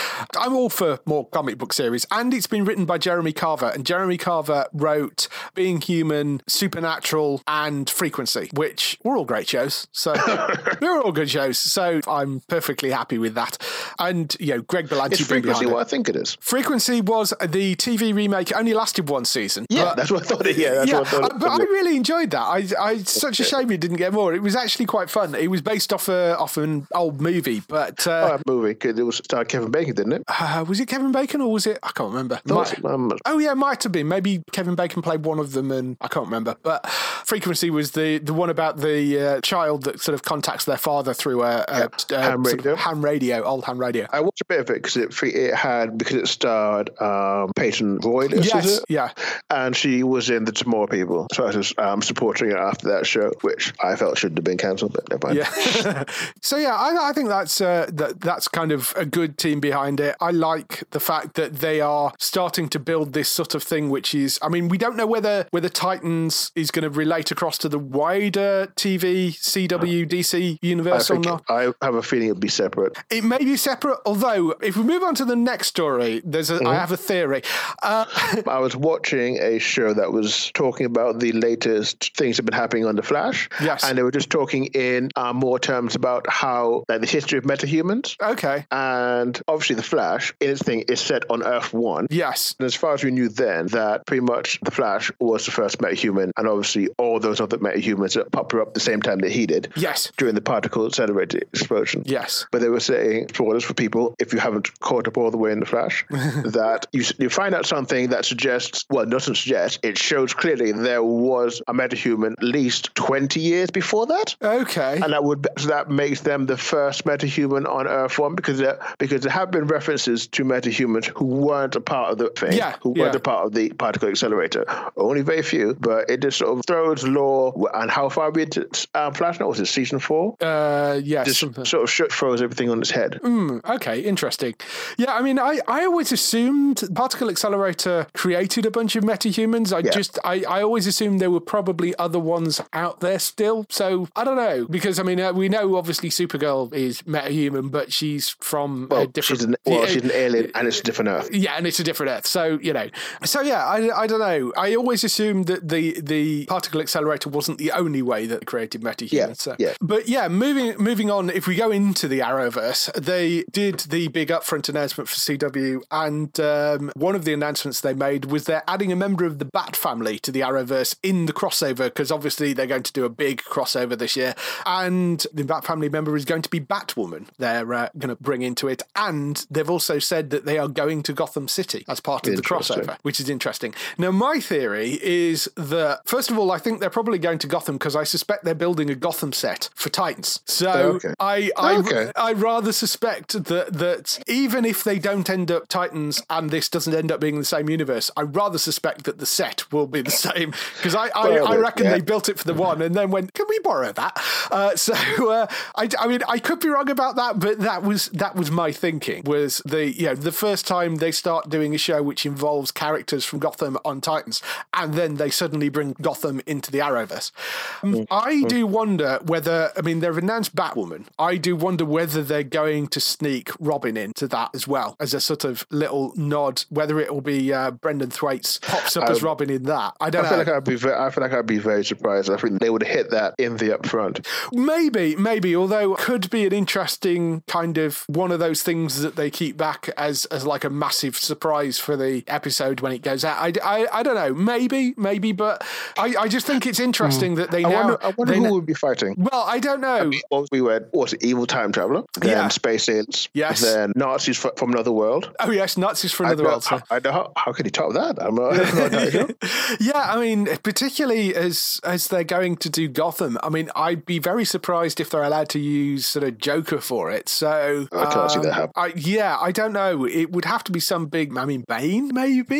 I'm all for more comic book series, and it's been written by Jeremy Carver, and Jeremy Carver wrote Being Human, Supernatural, and Frequency, which were all great shows. So they're all good shows. So I'm perfectly happy with that. And you know, Greg Berlanti.
It's Frequency what I think it is.
Frequency was the T V remake. It only lasted one season.
Yeah,
but,
that's what I thought. It, yeah, that's
yeah,
what I thought.
Uh, but I really enjoyed that. I, I, it's such a shame it didn't get more. It was actually quite fun. It was based off a off an old movie, but uh,
oh, movie because it was starred Kevin Bacon, didn't it?
Uh, was it Kevin Bacon or was it? I can't remember.
Might, um,
oh yeah, might have been. Maybe Kevin Bacon played one of them, and I can't remember. But Frequency was the the one about the uh, child that sort of contacts their father through a, a,
yeah.
a
ham
sort
radio,
of ham radio, old ham radio.
I watched a bit of it because it it had because it starred um, Peyton Royce.
Yes,
was it?
yeah,
and she was in the Tomorrow People, so I was um, supporting her after that show, which I felt should have been cancelled, but never mind.
Yeah. So yeah, I, I think that's uh, that that's kind of a good team behind it. I like the fact that they are starting to build this sort of thing, which is, I mean, we don't know whether whether Titans is going to relate across to the wider T V C W D C universe
I
or
think,
not.
I have a feeling it'll be separate.
It may be separate, although if we move on to the next story, there's a, mm-hmm. I have a theory. Uh,
I was watching a show that was talking about the latest things that have been happening on The Flash.
Yes.
And they were just talking in uh, more terms about how, like, the history of metahumans.
Okay.
And obviously The Flash, in its thing, is set on Earth one.
Yes.
And as far as we knew then, that pretty much The Flash was the first metahuman, and obviously all those other metahumans that popped up the same time that he did.
Yes.
During the particle accelerator explosion.
Yes.
But they were saying, spoilers for people, if you haven't caught up all the way in The Flash, that you, you find out something that suggests, well, doesn't suggest, it shows clearly there was a metahuman at least twenty years before that.
Okay.
And that would so that makes them the first metahuman on Earth one, because there, because there have been references to metahumans who weren't a part of the thing,
yeah,
who
yeah.
weren't a part of the particle accelerator. Only very few, but it just sort of throws lore. And how far are we into um, Flash now? Was it season four?
Uh, yes.
Just
something.
sort of sh- throws everything on its head.
Mm, okay, interesting. Yeah, I mean, I, I always assumed Particle Accelerator created a bunch of metahumans. I
yeah.
just, I, I always assumed there were probably other ones out there still. So, I don't know. Because, I mean, uh, we know obviously Supergirl is metahuman, but she's from
well,
a different...
She's an, well, she's an alien and it's a different Earth.
Yeah, and it's a different Earth. So, you know. So, yeah, I, I don't know. I always assumed that the, the Particle Accelerator wasn't the only way that created metahumans.
Yeah,
so.
yeah.
But, yeah, moving moving on, if we go into the Arrowverse, they did the big upfront announcement for C W, and um, one of the announcements they made was they're adding a member of the Bat family to the Arrowverse in the crossover, because obviously they're going to do a big crossover this year, and the Bat family member is going to be Batwoman. They're uh, going to bring into it, and they've also said that they are going to Gotham City as part of the crossover, which is interesting. Now, my theory is that, first of all, I think they're probably going to Gotham because I suspect they're building a Gotham set for Titans. So
oh, okay.
I, I,
okay.
I rather suspect that that even if they don't end up Titans and this doesn't end up being the same universe, I rather suspect that the set will be the same, because I, I, I reckon yeah. they built it for the one and then went, can we borrow that? Uh, so uh, I, I mean, I could be wrong about that, but that was that was my thinking. Was the you know the first time they start doing a show which involves characters from Gotham on Titans, and then they suddenly bring Gotham into the Arrowverse. Um, mm. I do wonder whether, I mean, they've announced Batwoman. I do wonder whether they're going to sneak Robin into that as well, as a sort of little nod, whether it will be uh, Brendan Thwaites pops up um, as Robin in that. I don't
I
know.
Feel like I'd be very, I feel like I'd be very surprised. I think they would hit that in the upfront.
Maybe, maybe, although could be an interesting kind of one of those things that they keep back as, as like a massive surprise for the episode when it goes out. I, I, I don't know. Maybe, maybe, but I, I just think it's interesting mm. that they
I
now...
Wonder, I wonder who na- would be fighting.
Well, I don't know. I
mean, well, we were, what was it, Evil Time Traveler, then
yeah.
Space Aliens,
yes.
then Nazis f- from another world.
Oh, yes, Nazis from another
I
world.
How,
so.
I know, how, how could he top that? I'm not, I'm not sure.
Yeah, I mean, particularly as as they're going to do Gotham, I mean, I'd be very surprised if they're allowed to use sort of Joker for it. So
I can't um, see that happen.
I, yeah, I don't know. It would have to be some big, I mean, Bane, maybe?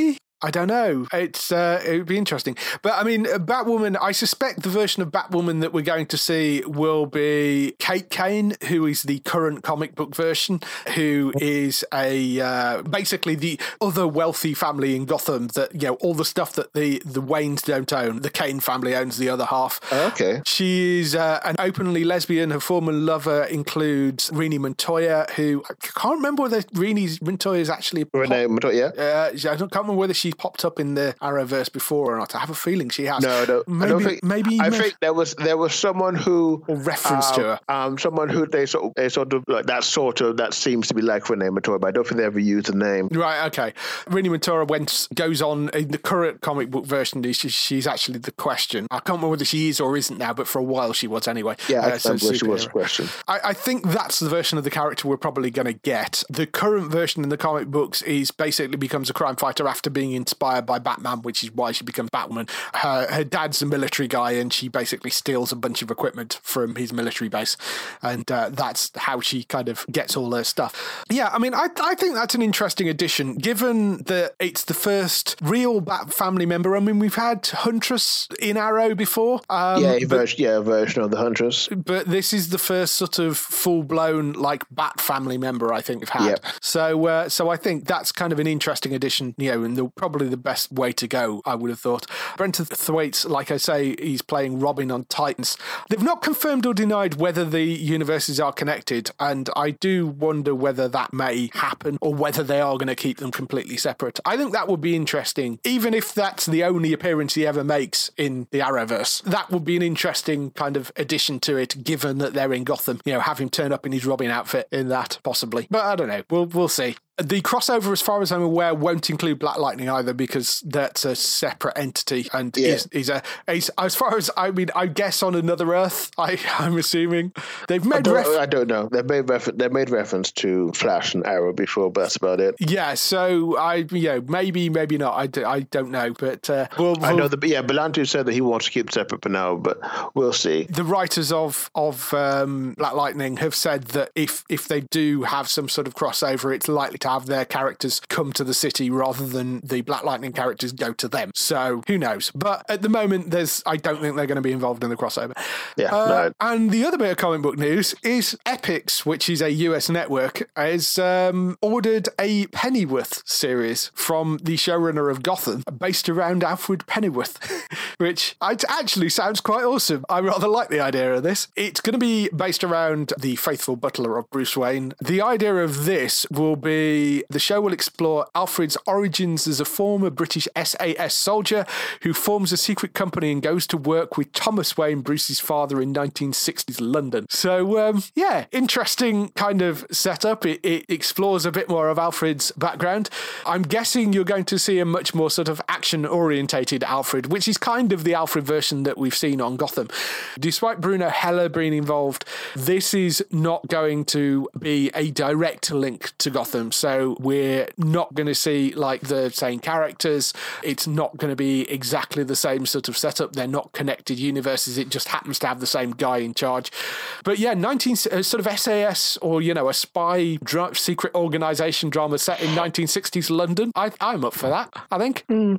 I don't know. It's uh, it would be interesting. But I mean, Batwoman, I suspect the version of Batwoman that we're going to see will be Kate Kane, who is the current comic book version, who is a uh, basically the other wealthy family in Gotham that, you know, all the stuff that the, the Waynes don't own, the Kane family owns the other half.
Okay.
She is uh, an openly lesbian. Her former lover includes Renee Montoya, who I can't remember whether Renee Montoya is actually
Renee Montoya, yeah.
Uh, I don't, can't remember whether she popped up in the Arrowverse before or not. I have a feeling she has.
No, no,
maybe,
I don't think.
Maybe
I
maybe,
think there was there was someone who
or reference
um,
to her.
Um, someone who they sort of, they sort of like that sort of that seems to be like Renee Montoya, but I don't think they ever used the name.
Right. Okay. Renee Montoya went goes on in the current comic book version. She, she's actually the Question. I can't remember whether she is or isn't now, but for a while she was anyway.
Yeah, I
uh, so
remember she was the Question.
I, I think that's the version of the character we're probably going to get. The current version in the comic books is basically becomes a crime fighter after being inspired by Batman, which is why she becomes Batwoman. Her, her dad's a military guy, and she basically steals a bunch of equipment from his military base, and uh, that's how she kind of gets all her stuff. Yeah, I mean, I, I think that's an interesting addition, given that it's the first real Bat family member. I mean, we've had Huntress in Arrow before. Um,
yeah, a
but,
version, yeah, a version of the Huntress.
But this is the first sort of full-blown, like, Bat family member I think we've had.
Yep.
So, uh, so I think that's kind of an interesting addition, you know, and the, probably the best way to go, I would have thought. Brenton Thwaites, like I say, he's playing Robin on Titans. They've not confirmed or denied whether the universes are connected, and I do wonder whether that may happen or whether they are going to keep them completely separate. I think that would be interesting, even if that's the only appearance he ever makes in the Arrowverse. That would be an interesting kind of addition to it, given that they're in Gotham. You know, have him turn up in his Robin outfit in that, possibly. But I don't know. We'll we'll see. The crossover, as far as I'm aware, won't include Black Lightning either, because that's a separate entity, and
yeah.
is, is a is, as far as I mean, I guess on another Earth. I I'm assuming they've made.
I don't,
ref-
I don't know. They made refer- they made reference to Flash and Arrow before, but that's about it.
Yeah, so I you know maybe maybe not. I, do, I don't know, but uh, we'll, we'll,
I know that. Yeah, Belanti said that he wants to keep it separate for now, but we'll see.
The writers of of um, Black Lightning have said that if if they do have some sort of crossover, it's likely to have their characters come to the city rather than the Black Lightning characters go to them. So who knows? But at the moment, there's I don't think they're going to be involved in the crossover.
Yeah.
Uh,
no.
And the other bit of comic book news is Epix, which is a U S network, has um, ordered a Pennyworth series from the showrunner of Gotham, based around Alfred Pennyworth, which actually sounds quite awesome. I rather like the idea of this. It's going to be based around the faithful butler of Bruce Wayne. The idea of this will be the show will explore Alfred's origins as a former British S A S soldier who forms a secret company and goes to work with Thomas Wayne, Bruce's father, in nineteen sixties London. So, um, yeah, interesting kind of setup. It, it explores a bit more of Alfred's background. I'm guessing you're going to see a much more sort of action-orientated Alfred, which is kind of the Alfred version that we've seen on Gotham. Despite Bruno Heller being involved, this is not going to be a direct link to Gotham. So we're not going to see like the same characters. It's not going to be exactly the same sort of setup. They're not connected universes. It just happens to have the same guy in charge. But yeah, nineteen uh, sort of S A S, or, you know, a spy dra- secret organization drama set in nineteen sixties London. I, I'm up for that, I think. Mm.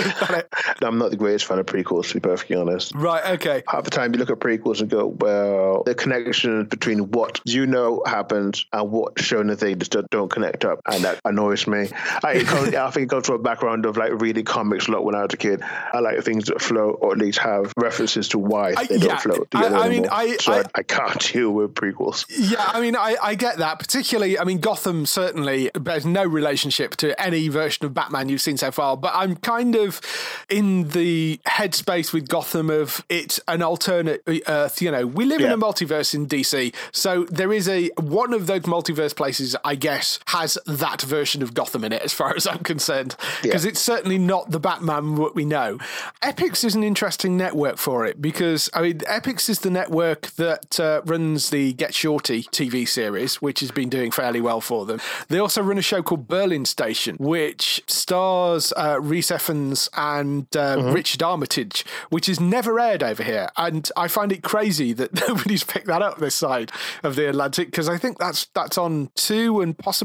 I'm not the greatest fan of prequels, to be perfectly honest.
Right, okay.
Half the time you look at prequels and go, well, the connection between what you know happened and what's shown in the thing just don't, don't connect up, and that annoys me. I, it comes, I think it comes from a background of like reading comics a lot when I was a kid. I like things that flow, or at least have references to why
I,
they
yeah,
don't flow together
I, I mean,
anymore.
I,
so
I,
I, I can't deal with prequels.
Yeah, I mean, I, I get that. Particularly, I mean, Gotham certainly bears no relationship to any version of Batman you've seen so far, but I'm kind of in the headspace with Gotham of it's an alternate Earth. You know, we live
yeah.
in a multiverse in D C, so there is a one of those multiverse places, I guess, has that version of Gotham in it, as far as I'm concerned, because yeah. it's certainly not the Batman what we know. Epix is an interesting network for it, because, I mean, Epix is the network that uh, runs the Get Shorty T V series, which has been doing fairly well for them. They also run a show called Berlin Station, which stars uh, Rhys Ifans and uh, mm-hmm. Richard Armitage, which is never aired over here. And I find it crazy that nobody's picked that up this side of the Atlantic, because I think that's that's on two and possibly, yeah, it's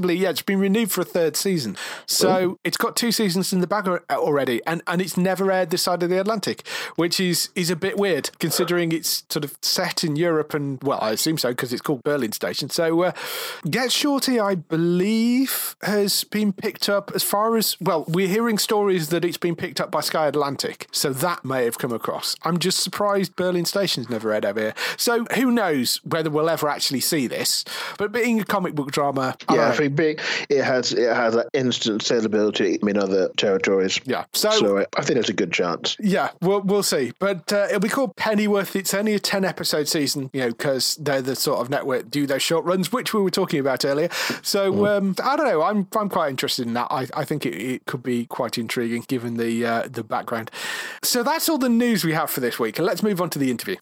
been renewed for a third season. So Ooh. It's got two seasons in the bag already, and, and it's never aired this side of the Atlantic, which is, is a bit weird, considering it's sort of set in Europe, and, well, I assume so, because it's called Berlin Station. So uh, Get Shorty, I believe, has been picked up as far as, well, we're hearing stories that it's been picked up by Sky Atlantic, so that may have come across. I'm just surprised Berlin Station's never aired over here. So who knows whether we'll ever actually see this, but being a comic book drama, I
yeah, I think big, it has it has an instant saleability in other territories.
Yeah, so,
so I think there's a good chance.
Yeah, we'll we'll see, but uh, it'll be called Pennyworth. It's only a ten episode season, you know, because they're the sort of network do those short runs, which we were talking about earlier. So mm. um, I don't know. I'm I'm quite interested in that. I, I think it, it could be quite intriguing given the uh, the background. So that's all the news we have for this week, and let's move on to the interview.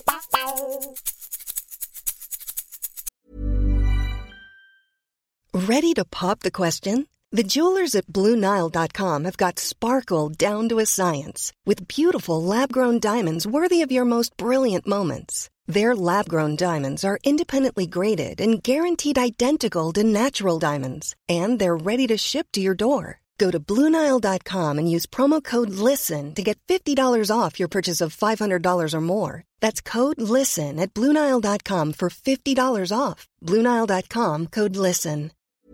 Ready to pop the question? The jewelers at Blue Nile dot com have got sparkle down to a science with beautiful lab-grown diamonds worthy of your most brilliant moments. Their lab-grown diamonds are independently graded and guaranteed identical to natural diamonds, and they're ready to ship to your door. Go to Blue Nile dot com and use promo code LISTEN to get fifty dollars off your purchase of five hundred dollars or more. That's code LISTEN at Blue Nile dot com for fifty dollars off. Blue Nile dot com, code LISTEN.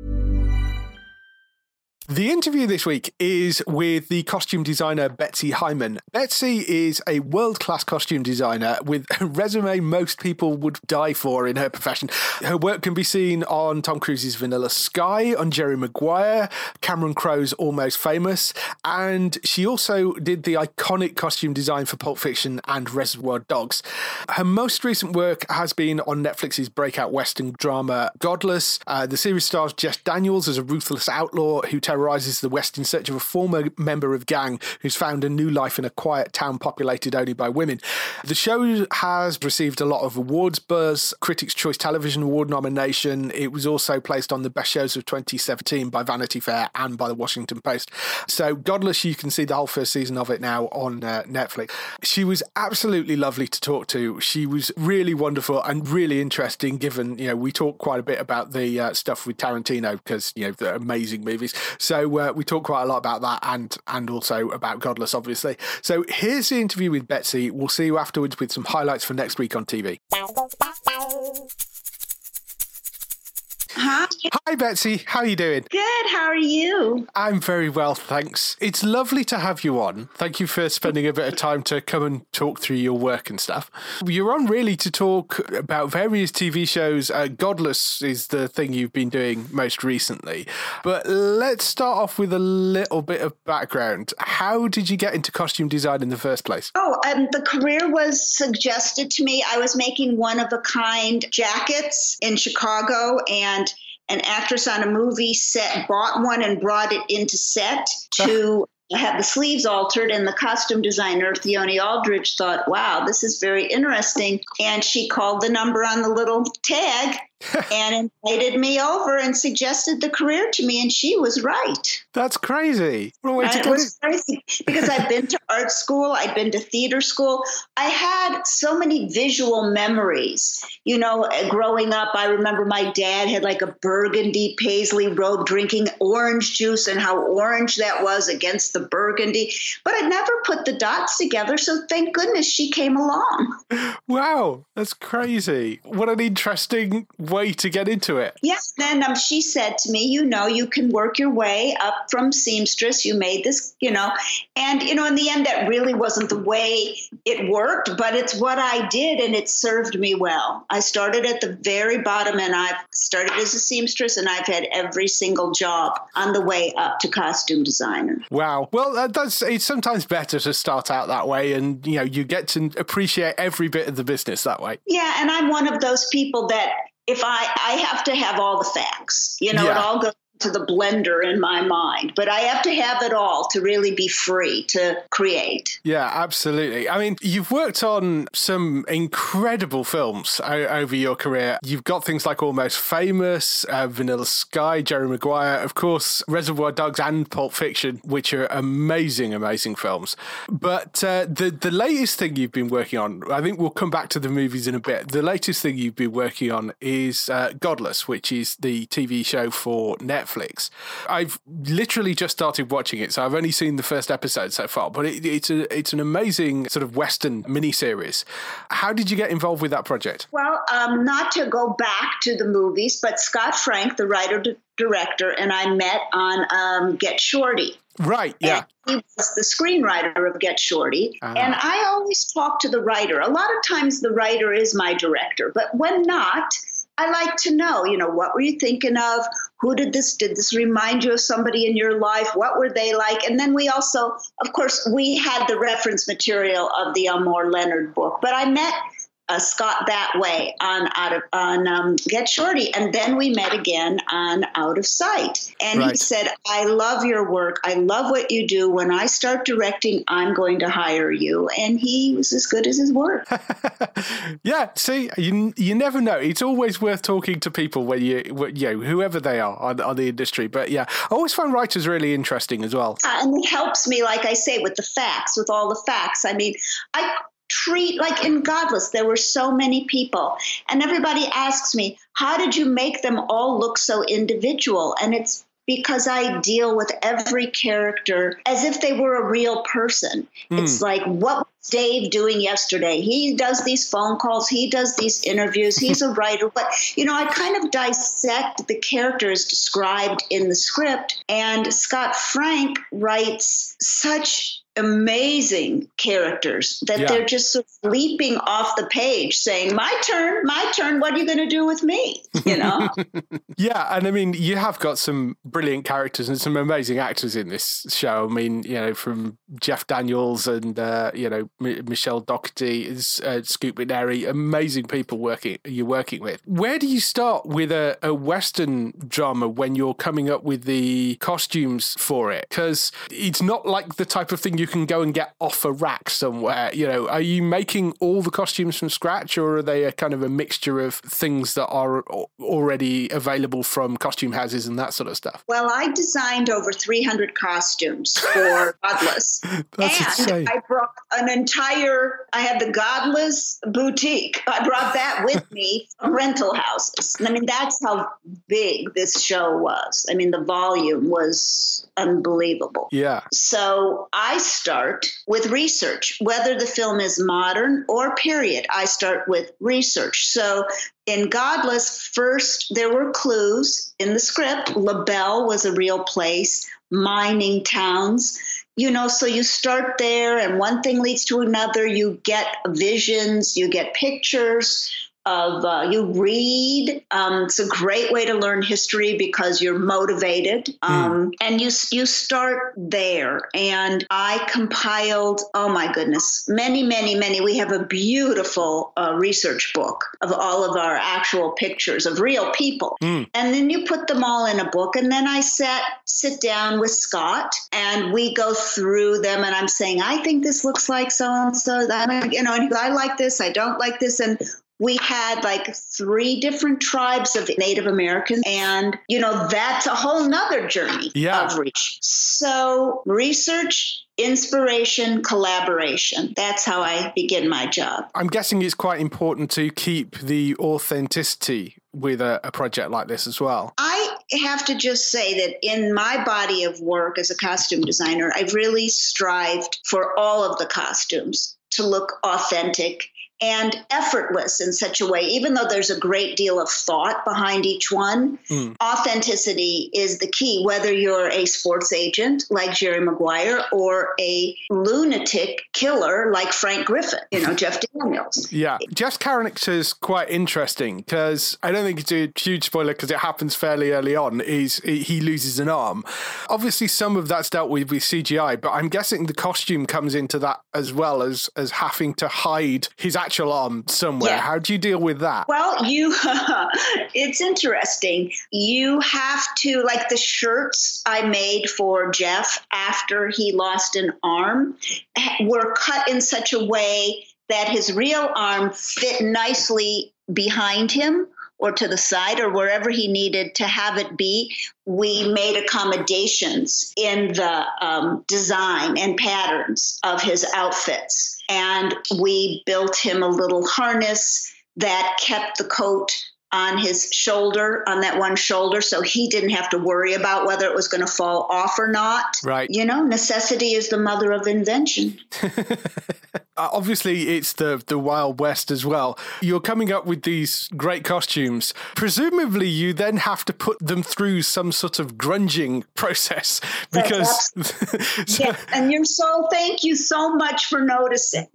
The interview this week is with the costume designer Betsy Hyman. Betsy is a world-class costume designer with a resume most people would die for in her profession. Her work can be seen on Tom Cruise's Vanilla Sky, on Jerry Maguire, Cameron Crowe's Almost Famous, and she also did the iconic costume design for Pulp Fiction and Reservoir Dogs. Her most recent work has been on Netflix's breakout Western drama Godless. Uh, the series stars Jess Daniels as a ruthless outlaw who terrorizes the West in search of a former member of gang who's found a new life in a quiet town populated only by women. The show has received a lot of awards buzz, Critics' Choice Television Award nomination. It was also placed on the best shows of twenty seventeen by Vanity Fair and by the Washington Post. So Godless, you can see the whole first season of it now on uh, Netflix. She was absolutely lovely to talk to. She was really wonderful and really interesting, given, you know, we talk quite a bit about the uh, stuff with Tarantino because, you know, they're amazing movies. So uh, we talk quite a lot about that and and also about Godless, obviously. So here's the interview with Betsy. We'll see you afterwards with some highlights for next week on T V.
Hi.
Hi, Betsy. How are you doing?
Good. How are you?
I'm very well, thanks. It's lovely to have you on. Thank you for spending a bit of time to come and talk through your work and stuff. You're on really to talk about various T V shows. Uh, Godless is the thing you've been doing most recently. But let's start off with a little bit of background. How did you get into costume design in the first place?
Oh, um, the career was suggested to me. I was making one-of-a-kind jackets in Chicago, and an actress on a movie set bought one and brought it into set to have the sleeves altered, and the costume designer, Theone Aldridge, thought, wow, this is very interesting. And she called the number on the little tag and invited me over and suggested the career to me, and she was right.
That's crazy. Well,
and it was crazy because I'd been to art school, I'd been to theater school. I had so many visual memories. You know, growing up, I remember my dad had like a burgundy paisley robe drinking orange juice and how orange that was against the burgundy. But I'd never put the dots together, so thank goodness she came along.
Wow, that's crazy. What an interesting way to get into it.
Yes, then um, she said to me, you know, you can work your way up from seamstress. You made this, you know, and, you know, in the end, that really wasn't the way it worked, but it's what I did, and it served me well. I started at the very bottom, and I've started as a seamstress, and I've had every single job on the way up to costume designer.
Wow. Well, uh, that's, it's sometimes better to start out that way, and, you know, you get to appreciate every bit of the business that way.
Yeah, and I'm one of those people that if I, I have to have all the facts, you know,
yeah.
it all goes to the blender in my mind, but I have to have it all to really be free to create.
Yeah, absolutely. I mean, you've worked on some incredible films o- over your career. You've got things like Almost Famous, uh, Vanilla Sky, Jerry Maguire, of course, Reservoir Dogs and Pulp Fiction, which are amazing, amazing films. But uh, the, the latest thing you've been working on, I think we'll come back to the movies in a bit. The latest thing you've been working on is uh, Godless, which is the T V show for Netflix. Netflix. I've literally just started watching it, so I've only seen the first episode so far, but it, it's a it's an amazing sort of Western miniseries. How did you get involved with that project?
Well, um, not to go back to the movies, but Scott Frank, the writer-director, and I met on um, Get Shorty.
Right, yeah.
And he was the screenwriter of Get Shorty. Uh-huh. And I always talk to the writer. A lot of times the writer is my director, but when not, I like to know, you know, what were you thinking of? Who did this? Did this remind you of somebody in your life? What were they like? And then we also, of course, we had the reference material of the Elmore Leonard book, but I met Uh, Scott that way on out of on um, Get Shorty, and then we met again on Out of Sight. And right. He said, "I love your work. I love what you do. When I start directing, I'm going to hire you." And he was as good as his word.
Yeah, see, you you never know. It's always worth talking to people when you you know whoever they are on, on the industry. But yeah, I always find writers really interesting as well.
Uh, and it helps me, like I say, with the facts, with all the facts. I mean, I. treat like in Godless, there were so many people, and everybody asks me, how did you make them all look so individual? And it's because I deal with every character as if they were a real person. Mm. It's like, what was Dave doing yesterday? He does these phone calls. He does these interviews. He's a writer. But, you know, I kind of dissect the characters described in the script. And Scott Frank writes such amazing characters that yeah. they're just sort of leaping off the page saying, my turn, my turn, what are you going to do with me? You know?
Yeah, and I mean, you have got some brilliant characters and some amazing actors in this show. I mean, you know, from Jeff Daniels and, uh, you know, M- Michelle Doherty, uh, Scoot McNairy, amazing people working you're working with. Where do you start with a, a Western drama when you're coming up with the costumes for it? Because it's not like the type of thing you can go and get off a rack somewhere. You know, are you making all the costumes from scratch, or are they a kind of a mixture of things that are already available from costume houses and that sort of stuff?
Well, I designed over three hundred costumes for Godless.
That's
and
insane.
I brought an entire, I had the Godless boutique. I brought that with me from rental houses. I mean, that's how big this show was. I mean, the volume was unbelievable.
Yeah.
So I start with research, whether the film is modern or period. I start with research. So in Godless, first, there were clues in the script. LaBelle was a real place, mining towns. You know, so you start there and one thing leads to another. You get visions, you get pictures of, uh, you read. Um, it's a great way to learn history because you're motivated. Um, mm. And you you start there. And I compiled, oh my goodness, many, many, many. We have a beautiful uh, research book of all of our actual pictures of real people. Mm. And then you put them all in a book. And then I sat, sit down with Scott and we go through them. And I'm saying, I think this looks like so-and-so. You know, and he goes, I like this, I don't like this. And we had like three different tribes of Native Americans. And, you know, that's a whole nother journey
yeah.
of research. So research, inspiration, collaboration. That's how I begin my job.
I'm guessing it's quite important to keep the authenticity with a, a project like this as well.
I have to just say that in my body of work as a costume designer, I've really strived for all of the costumes to look authentic and effortless in such a way, even though there's a great deal of thought behind each one. Mm. Authenticity is the key, whether you're a sports agent like Jerry Maguire or a lunatic killer like Frank Griffin, you know, Jeff Daniels.
Yeah. Jeff's character is quite interesting because I don't think it's a huge spoiler because it happens fairly early on. Is he loses an arm. Obviously, some of that's dealt with with C G I, but I'm guessing the costume comes into that as well as, as having to hide his actual arm somewhere. Yeah. How do you deal with that?
Well, you, it's interesting. You have to, like the shirts I made for Jeff after he lost an arm were cut in such a way that his real arm fit nicely behind him or to the side or wherever he needed to have it be. We made accommodations in the um, design and patterns of his outfits. And we built him a little harness that kept the coat on his shoulder, on that one shoulder, so he didn't have to worry about whether it was going to fall off or not.
Right.
You know, necessity is the mother of invention.
Obviously, it's the, the Wild West as well. You're coming up with these great costumes. Presumably, you then have to put them through some sort of grunging process because...
so, yeah, and you're so, thank you so much for noticing.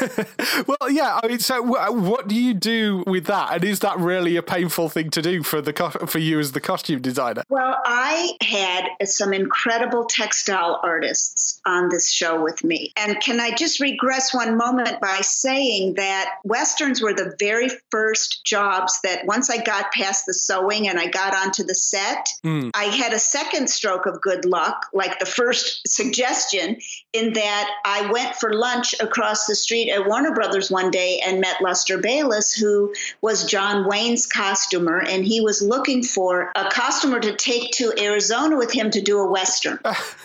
Well, yeah, I mean, so what do you do with that? And is that really a painful thing to do for the for you as the costume designer?
Well, I had some incredible textile artists on this show with me. And can I just regress one moment by saying that Westerns were the very first jobs that once I got past the sewing and I got onto the set, mm. I had a second stroke of good luck, like the first suggestion, in that I went for lunch across the street at Warner Brothers one day and met Lester Bayless, who was John Wayne's costumer, and he was looking for a costumer to take to Arizona with him to do a Western.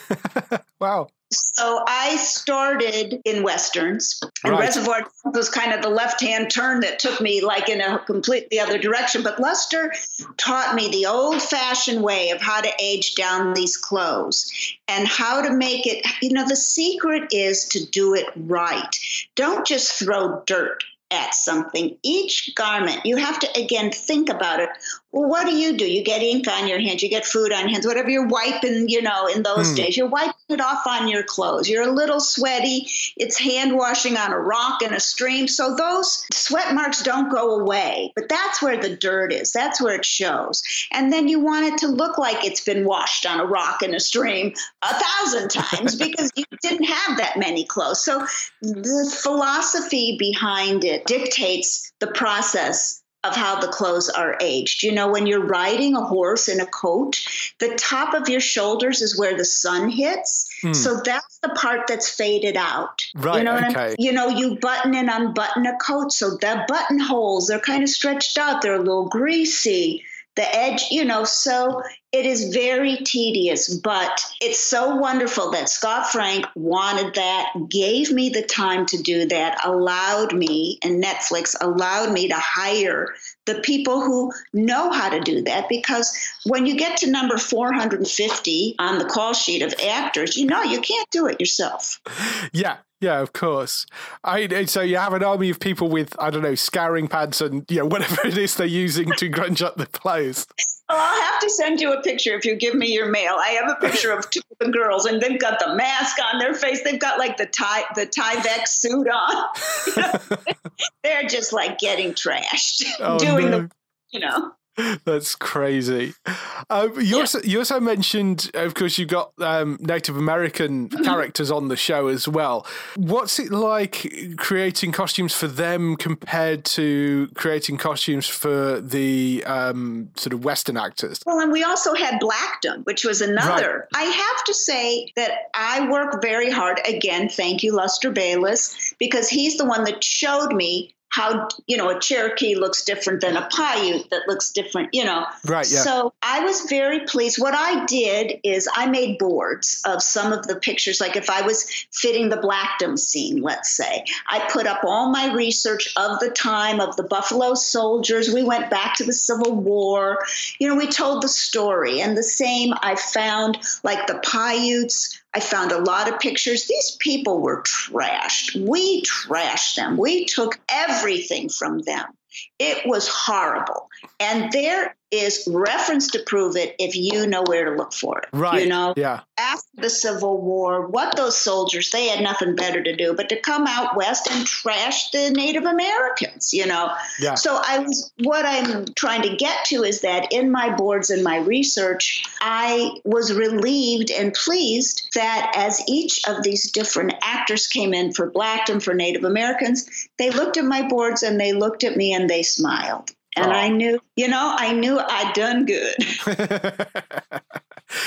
Wow.
So I started in Westerns, and
right.
Reservoir Dogs was kind of the left-hand turn that took me like in a complete the other direction. But Lester taught me the old-fashioned way of how to age down these clothes and how to make it. You know, the secret is to do it right. Don't just throw dirt at something. Each garment, you have to, again, think about it. Well, what do you do? You get ink on your hands, you get food on your hands, whatever you're wiping, you know, in those mm. days, you're wiping it off on your clothes. You're a little sweaty. It's hand washing on a rock in a stream. So those sweat marks don't go away, but that's where the dirt is. That's where it shows. And then you want it to look like it's been washed on a rock in a stream a thousand times because you didn't have that many clothes. So the philosophy behind it dictates the process of how the clothes are aged. You know, when you're riding a horse in a coat, the top of your shoulders is where the sun hits. Mm. So that's the part that's faded out.
Right,
you know what
okay.
I mean? You know, you button and unbutton a coat, so the buttonholes, they're kind of stretched out. They're a little greasy. The edge, you know, so it is very tedious, but it's so wonderful that Scott Frank wanted that, gave me the time to do that, allowed me, and Netflix allowed me to hire the people who know how to do that, because when you get to number four hundred fifty on the call sheet of actors, you know, you can't do it yourself.
Yeah. Yeah, of course. I so you have an army of people with, I don't know, scouring pads and, you know, whatever it is they're using to grunge up the clothes.
Oh, I'll have to send you a picture if you give me your mail. I have a picture of two of the girls, and they've got the mask on their face. They've got like the tie, the Tyvek suit on. You know, they're just like getting trashed,
oh,
doing
no.
the, you know.
That's crazy. Um, you, yeah. also, you also mentioned, of course, you've got um, Native American characters on the show as well. What's it like creating costumes for them compared to creating costumes for the um, sort of Western actors?
Well, and we also had Blackdom, which was another. Right. I have to say that I work very hard. Again, thank you, Lester Bayless, because he's the one that showed me how, you know, a Cherokee looks different than a Paiute that looks different, you know.
Right, yeah.
So I was very pleased. What I did is I made boards of some of the pictures. Like if I was fitting the Blackdom scene, let's say, I put up all my research of the time of the Buffalo Soldiers. We went back to the Civil War. You know, we told the story. And the same, I found like the Paiutes. I found a lot of pictures. These people were trashed. We trashed them. We took everything from them. It was horrible. And there is reference to prove it if you know where to look for it.
Right.
You know,
yeah.
After the Civil War, what those soldiers, they had nothing better to do but to come out west and trash the Native Americans, you know.
Yeah.
So I was, what I'm trying to get to is that in my boards and my research, I was relieved and pleased that as each of these different actors came in for Blackdom, for Native Americans, they looked at my boards and they looked at me and they smiled. And oh. I knew, you know, I knew I'd done good.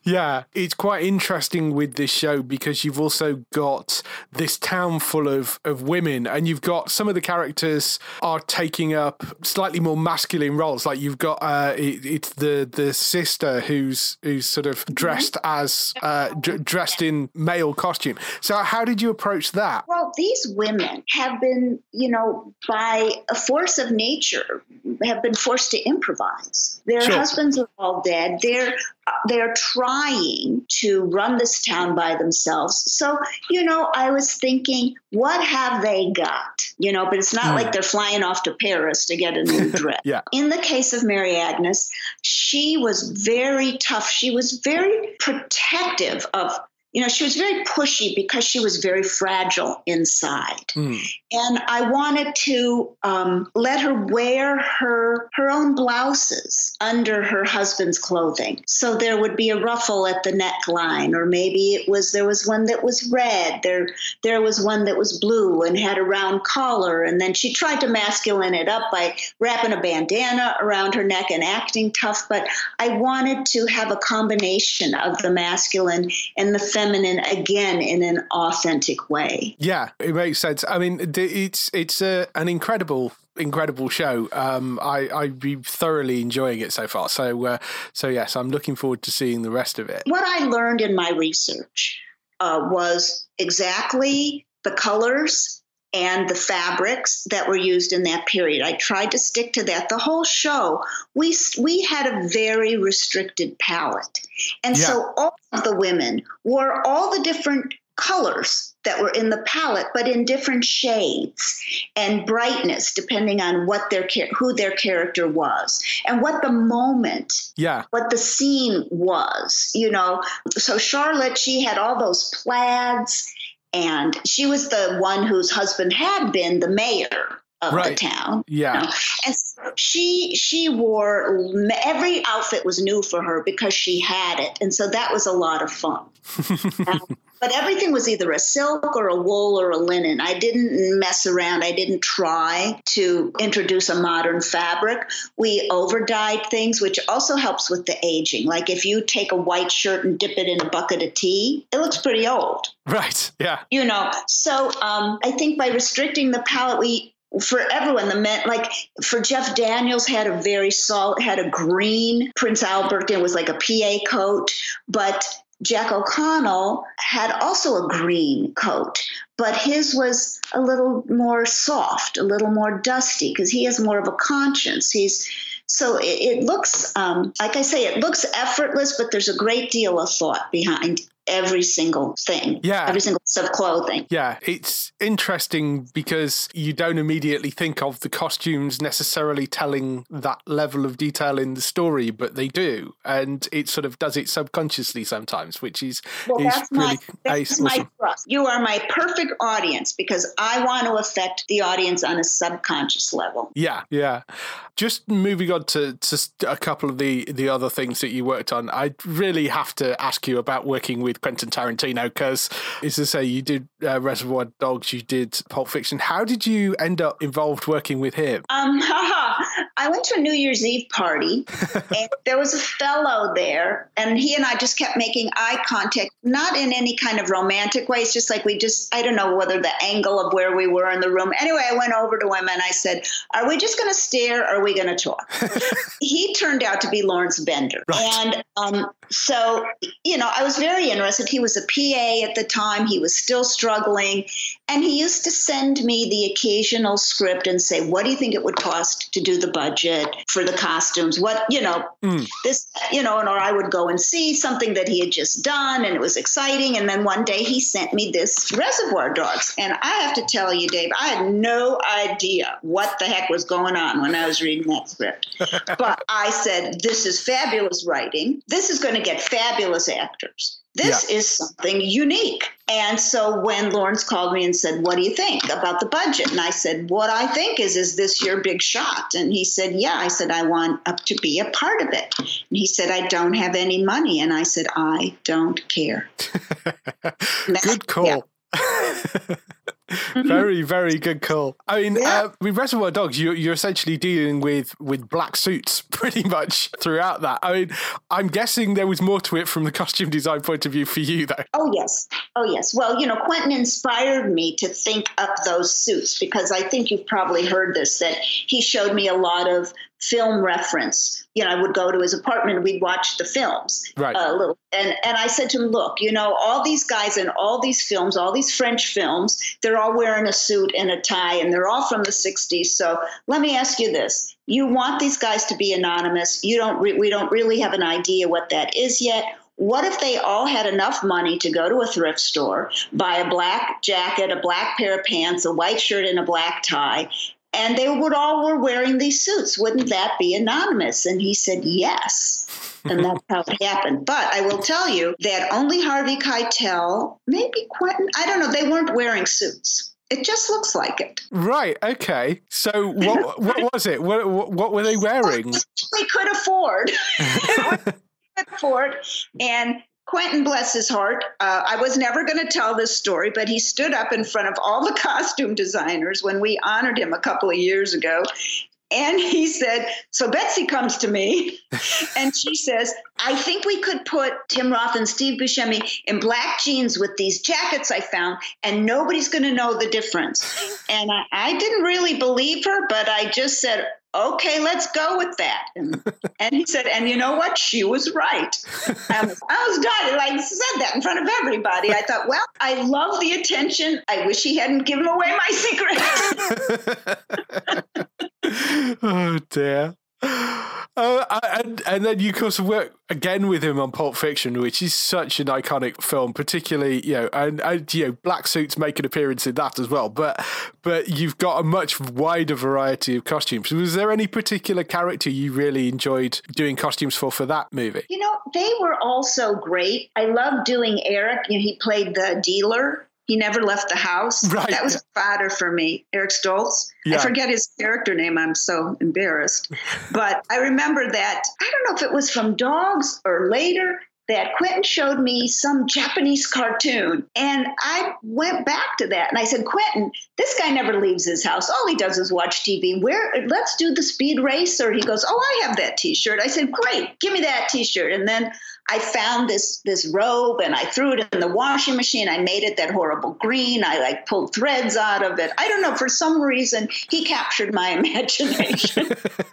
Yeah, it's quite interesting with this show because you've also got this town full of, of women, and you've got some of the characters are taking up slightly more masculine roles. Like you've got uh, it, it's the the sister who's who's sort of dressed as uh, d- dressed in male costume. So how did you approach that?
Well, these women have been, you know, by a force of nature, have been forced to improvise. Their
Sure.
husbands are all dead. They're they're trying to run this town by themselves. So, you know, I was thinking, what have they got? You know, but it's not
Mm.
like they're flying off to Paris to get a new dress.
Yeah.
In the case of Mary Agnes, she was very tough. She was very protective of, you know, she was very pushy because she was very fragile inside.
Mm.
And I wanted to um, let her wear her her own blouses under her husband's clothing. So there would be a ruffle at the neckline, or maybe it was there was one that was red. There there was one that was blue and had a round collar. And then she tried to masculine it up by wrapping a bandana around her neck and acting tough. But I wanted to have a combination of the masculine and the feminine again in an authentic way.
Yeah, it makes sense. I mean, it's it's a, an incredible, incredible show. Um, I I've been thoroughly enjoying it so far. So uh, so yes, I'm looking forward to seeing the rest of it.
What I learned in my research uh, was exactly the colors and the fabrics that were used in that period. I tried to stick to that. The whole show, we we had a very restricted palette. And
Yeah.
so all of the women wore all the different colors that were in the palette, but in different shades and brightness, depending on what their char- who their character was and what the moment,
Yeah.
what the scene was. You know, so Charlotte, she had all those plaids, and she was the one whose husband had been the mayor of
Right.
the town.
Yeah.
You know? And so she she wore, every outfit was new for her because she had it, and so that was a lot of fun. Um, but everything was either a silk or a wool or a linen. I didn't mess around. I didn't try to introduce a modern fabric. We over-dyed things, which also helps with the aging. Like if you take a white shirt and dip it in a bucket of tea, it looks pretty old.
Right. Yeah.
You know, so um, I think by restricting the palette, we for everyone, the men, like for Jeff Daniels had a very solid, had a green Prince Albert. It was like a P A coat, but Jack O'Connell had also a green coat, but his was a little more soft, a little more dusty, because he has more of a conscience. He's so it, it looks, um, like I say, it looks effortless, but there's a great deal of thought behind every single thing,
Yeah.
every single piece of clothing.
Yeah, it's interesting because you don't immediately think of the costumes necessarily telling that level of detail in the story, but they do, and it sort of does it subconsciously sometimes, which is
Well,
is
that's
really
my, that's
awesome.
my trust. You are my perfect audience because I want to affect the audience on a subconscious level.
Yeah, yeah. Just moving on to, to a couple of the, the other things that you worked on, I really have to ask you about working with Quentin Tarantino because, as I say, you did uh, Reservoir Dogs, you did Pulp Fiction. How did you end up involved working with him?
Um, I went to a New Year's Eve party and there was a fellow there and he and I just kept making eye contact, not in any kind of romantic way. It's just like we just, I don't know whether the angle of where we were in the room. Anyway, I went over to him and I said, are we just going to stare or are we going to talk? He turned out to be Lawrence Bender.
Right.
And um, so, you know, I was very interested. He was a P A at the time. He was still struggling. And he used to send me the occasional script and say, what do you think it would cost to do the budget for the costumes? What, you know, mm. this, you know, and or I would go and see something that he had just done and it was exciting. And then one day he sent me this Reservoir Dogs. And I have to tell you, Dave, I had no idea what the heck was going on when I was reading that script. But I said, this is fabulous writing. This is going to get fabulous actors. This yeah. is something unique. And so when Lawrence called me and said, what do you think about the budget? And I said, what I think is, is this your big shot? And he said, yeah. I said, I want up to be a part of it. And he said, I don't have any money. And I said, I don't care.
Good call. Yeah. Very, very good call. I mean,
Yeah.
uh, with Reservoir Dogs, you, you're essentially dealing with, with black suits pretty much throughout that. I mean, I'm guessing there was more to it from the costume design point of view for you, though.
Oh, yes. Oh, yes. Well, you know, Quentin inspired me to think up those suits because I think you've probably heard this, that he showed me a lot of film reference. You know, I would go to his apartment and we'd watch the films.
Right.
A little. And, and I said to him, look, you know, all these guys in all these films, all these French films, they're all wearing a suit and a tie and they're all from the sixties. So let me ask you this. You want these guys to be anonymous. You don't. Re- we don't really have an idea what that is yet. What if they all had enough money to go to a thrift store, buy a black jacket, a black pair of pants, a white shirt, and a black tie, and they would all were wearing these suits? Wouldn't that be anonymous? And he said, yes. And that's how it happened. But I will tell you that only Harvey Keitel, maybe Quentin, I don't know, they weren't wearing suits. It just looks like it.
Right. Okay. So what what was it? What, what were they wearing?
We could afford. could afford. And Quentin, bless his heart, uh, I was never going to tell this story, but he stood up in front of all the costume designers when we honored him a couple of years ago. And he said, so Betsy comes to me and she says, I think we could put Tim Roth and Steve Buscemi in black jeans with these jackets I found, and nobody's going to know the difference. And I, I didn't really believe her, but I just said, okay, let's go with that. And, and he said, and you know what? She was right. Um, I was dying. Like, said that in front of everybody. I thought, well, I love the attention. I wish he hadn't given away my secret.
Oh, dear. Uh, and, and then you, of course, work again with him on Pulp Fiction, which is such an iconic film, particularly, you know, and, and you know, black suits make an appearance in that as well. But but you've got a much wider variety of costumes. Was there any particular character you really enjoyed doing costumes for for that movie?
You know, they were all so great. I loved doing Eric. You know, he played the dealer. He never left the house.
Right.
That was fodder for me, Eric Stoltz.
Yeah.
I forget his character name. I'm so embarrassed. But I remember that, I don't know if it was from Dogs or later, that Quentin showed me some Japanese cartoon. And I went back to that and I said, Quentin, this guy never leaves his house. All he does is watch T V. Where? Let's do the Speed Racer. He goes, oh, I have that T-shirt. I said, great, give me that T-shirt. And then I found this this robe and I threw it in the washing machine. I made it that horrible green. I like pulled threads out of it. I don't know. For some reason, he captured my imagination.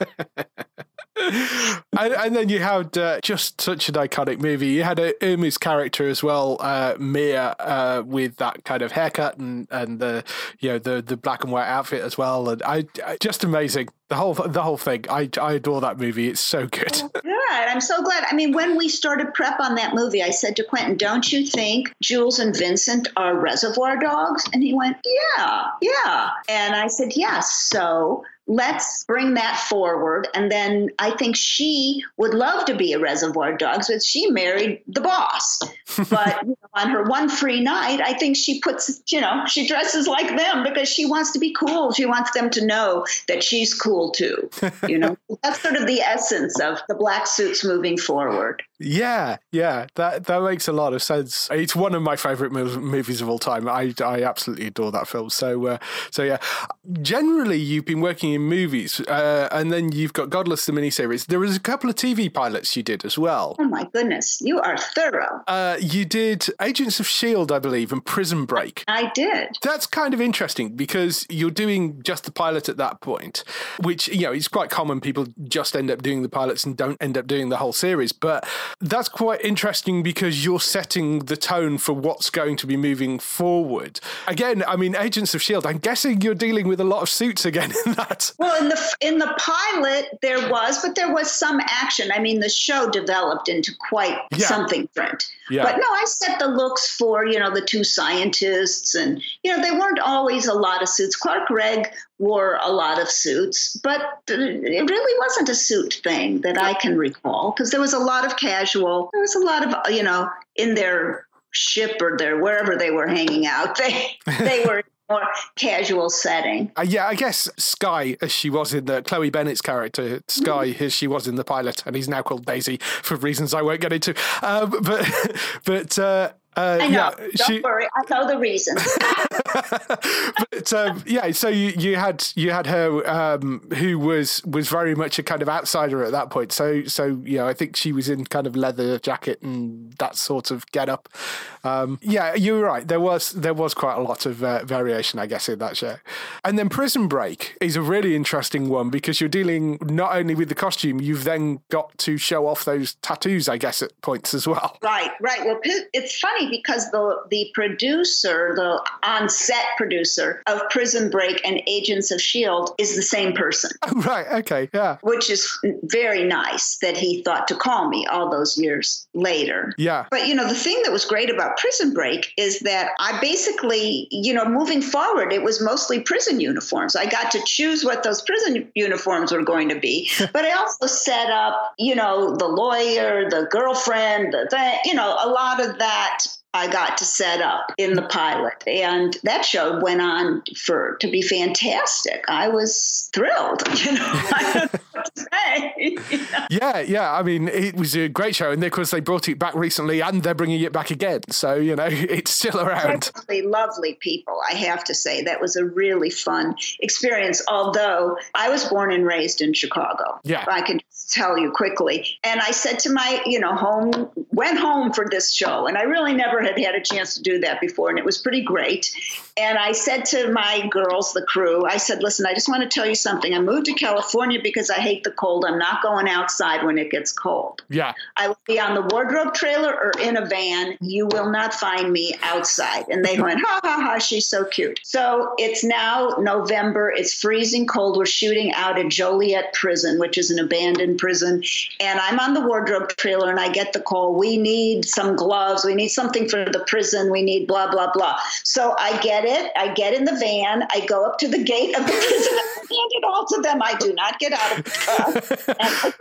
and, and then you had uh, just such an iconic movie. You had a Irma's character as well, uh, Mia, uh, with that kind of haircut and, and the you know the the black and white outfit as well. And I, I just amazing. The whole the whole thing. I, I adore that movie. It's so good.
Oh, good. I'm so glad. I mean, when we started prep on that movie, I said to Quentin, don't you think Jules and Vincent are Reservoir Dogs? And he went, yeah, yeah. And I said, yes. So let's bring that forward. And then I think she would love to be a Reservoir Dogs, but she married the boss. But you know, on her one free night, I think she puts, you know, she dresses like them because she wants to be cool. She wants them to know that she's cool too. You know, that's sort of the essence of the black suits moving forward.
Yeah, yeah, that that makes a lot of sense. It's one of my favorite movies of all time. I, I absolutely adore that film. So uh, so yeah, generally you've been working in movies, uh, and then you've got Godless, the miniseries. There was a couple of T V pilots you did as well.
Oh my goodness, you are thorough.
Uh, you did Agents of S H I E L D, I believe, and Prison Break.
I did.
That's kind of interesting because you're doing just the pilot at that point, which, you know, it's quite common. People just end up doing the pilots and don't end up doing the whole series. But that's quite interesting because you're setting the tone for what's going to be moving forward. Again, I mean, Agents of S H I E L D, I'm guessing you're dealing with a lot of suits again in that.
Well, in the in the pilot, there was, but there was some action. I mean, the show developed into quite
yeah.
something different.
Yeah.
But no, I set the looks for, you know, the two scientists and, you know, they weren't always a lot of suits. Clark Gregg wore a lot of suits, but it really wasn't a suit thing that I can recall because there was a lot of casual. There was a lot of, you know, in their ship or their wherever they were hanging out. They they were more casual setting.
Uh, yeah, I guess Skye, as she was in the Chloe Bennett's character, Skye, mm-hmm. as she was in the pilot, and he's now called Daisy for reasons I won't get into. Um, but but uh, Uh,
I know.
yeah,
Don't
she,
worry. I know the reason.
but um, yeah, so you, you had you had her um, who was was very much a kind of outsider at that point. So so you know, I think she was in kind of leather jacket and that sort of get up. Um, yeah, you were right. There was there was quite a lot of uh, variation, I guess, in that show. And then Prison Break is a really interesting one because you're dealing not only with the costume, you've then got to show off those tattoos, I guess, at points as well.
Right, right. Well, it's funny because the the producer, the on-set producer of Prison Break and Agents of S H I E L D is the same person.
Oh, right. Okay. Yeah.
Which is very nice that he thought to call me all those years later.
Yeah.
But, you know, the thing that was great about Prison Break is that I basically, you know, moving forward, it was mostly prison uniforms. I got to choose what those prison uniforms were going to be. But I also set up, you know, the lawyer, the girlfriend, the, the you know, a lot of that I got to set up in the pilot. And that show went on for to be fantastic. I was thrilled, you know, I don't know what to say. You know?
Yeah, yeah. I mean, it was a great show. And of course, they brought it back recently and they're bringing it back again. So, you know, it's still around.
Lovely, lovely people, I have to say. That was a really fun experience, although I was born and raised in Chicago.
Yeah.
I can tell you quickly. And I said to my, you know, home, went home for this show. And I really never had had a chance to do that before. And it was pretty great. And I said to my girls, the crew, I said, listen, I just want to tell you something. I moved to California because I hate the cold. I'm not going outside when it gets cold.
Yeah.
I will be on the wardrobe trailer or in a van. You will not find me outside. And they went, ha, ha, ha, she's so cute. So it's now November. It's freezing cold. We're shooting out at Joliet Prison, which is an abandoned prison. And I'm on the wardrobe trailer and I get the call, we need some gloves. We need something for the prison. We need blah, blah, blah. So I get it. I get in the van. I go up to the gate of the prison and hand it all to them. I do not get out of the car.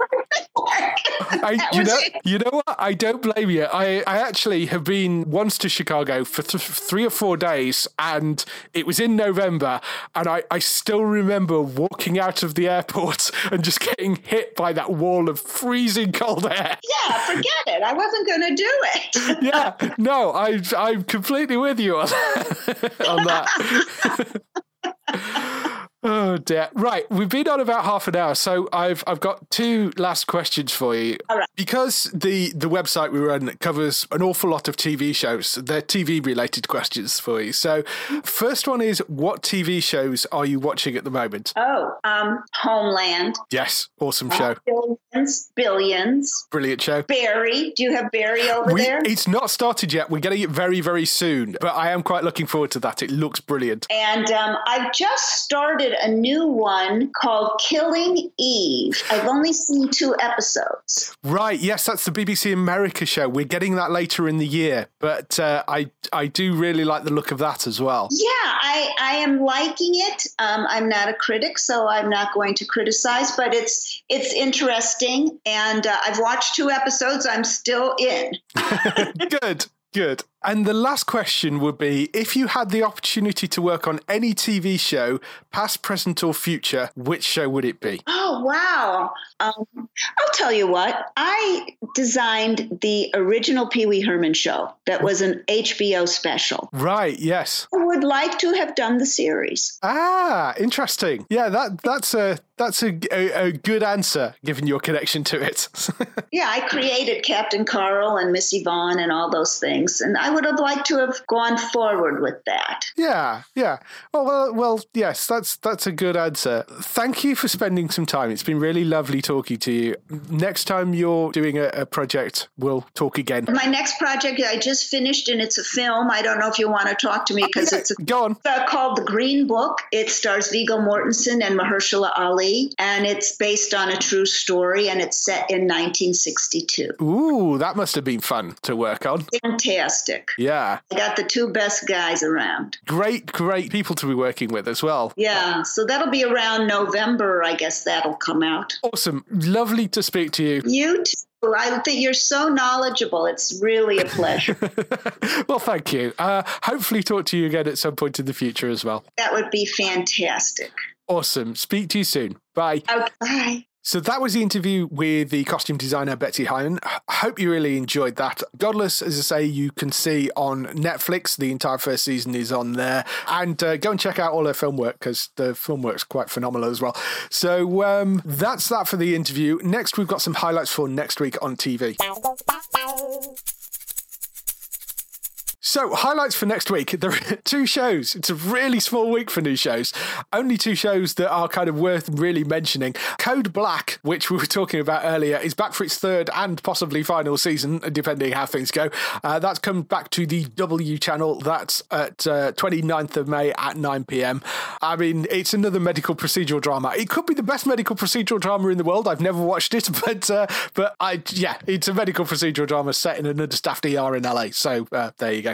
I, you know, it. you know what? I don't blame you. I, I actually have been once to Chicago for th- three or four days, and it was in November, and I, I still remember walking out of the airport and just getting hit by that wall of freezing cold air.
Yeah, forget it. I wasn't going to do it.
Yeah, no, I, I'm completely with you on, on that. Oh dear. Right, we've been on about half an hour, so I've I've got two last questions for you.
All right.
Because the, the website we run covers an awful lot of T V shows, they're T V related questions for you. So first one is, what T V shows are you watching at the moment?
Oh, um, Homeland.
Yes, awesome show.
Uh, billions, Billions.
Brilliant show.
Barry. Do you have Barry over
we,
there?
It's not started yet. We're getting it very, very soon, but I am quite looking forward to that. It looks brilliant.
And um, I've just started a new one called Killing Eve. I've only seen two episodes.
Right, yes, that's the B B C America show. We're getting that later in the year, but uh, I I do really like the look of that as well.
Yeah, I, I am liking it. Um, I'm not a critic, so I'm not going to criticize, but it's it's interesting, and uh, I've watched two episodes. I'm still in.
Good. Good. And the last question would be, if you had the opportunity to work on any T V show, past, present, or future, which show would it be?
Oh, wow. Um, I'll tell you what. I designed the original Pee Wee Herman show that was an H B O special.
Right, yes.
I would like to have done the series.
Ah, interesting. Yeah, that that's a that's a, a, a good answer, given your connection to it.
Yeah, I created Captain Carl and Missy Vaughn and all those things, and I would have liked to have gone forward with that.
Yeah, yeah. Oh, well, well, yes, that's that's a good answer. Thank you for spending some time. It's been really lovely talking to you. Next time you're doing a, a project, we'll talk again.
My next project I just finished, and it's a film. I don't know if you want to talk to me because
oh, yeah.
it's a,
Go on.
Uh, called The Green Book. It stars Viggo Mortensen and Mahershala Ali, and it's based on a true story, and it's set in nineteen sixty-two.
Ooh, that must have been fun to work on.
Fantastic.
Yeah.
I got the two best guys around.
Great, great people to be working with as well.
Yeah, so that'll be around November, I guess that'll come out.
Awesome. Lovely to speak to you.
You too. I think you're so knowledgeable. It's really a pleasure.
Well, thank you. Uh, hopefully talk to you again at some point in the future as well.
That would be fantastic.
Awesome. Speak to you soon. Bye.
Okay, bye.
So that was the interview with the costume designer Betsy Hine. I hope you really enjoyed that. Godless, as I say, you can see on Netflix. The entire first season is on there. And uh, go and check out all her film work, because the film work's quite phenomenal as well. So um, that's that for the interview. Next, we've got some highlights for next week on T V. So, highlights for next week. There are two shows. It's a really small week for new shows. Only two shows that are kind of worth really mentioning. Code Black, which we were talking about earlier, is back for its third and possibly final season, depending how things go. Uh, that's come back to the W channel. That's at uh, twenty-ninth of May at nine p.m. I mean, it's another medical procedural drama. It could be the best medical procedural drama in the world. I've never watched it, but uh, but I yeah, it's a medical procedural drama set in an understaffed E R in L A. So uh, there you go.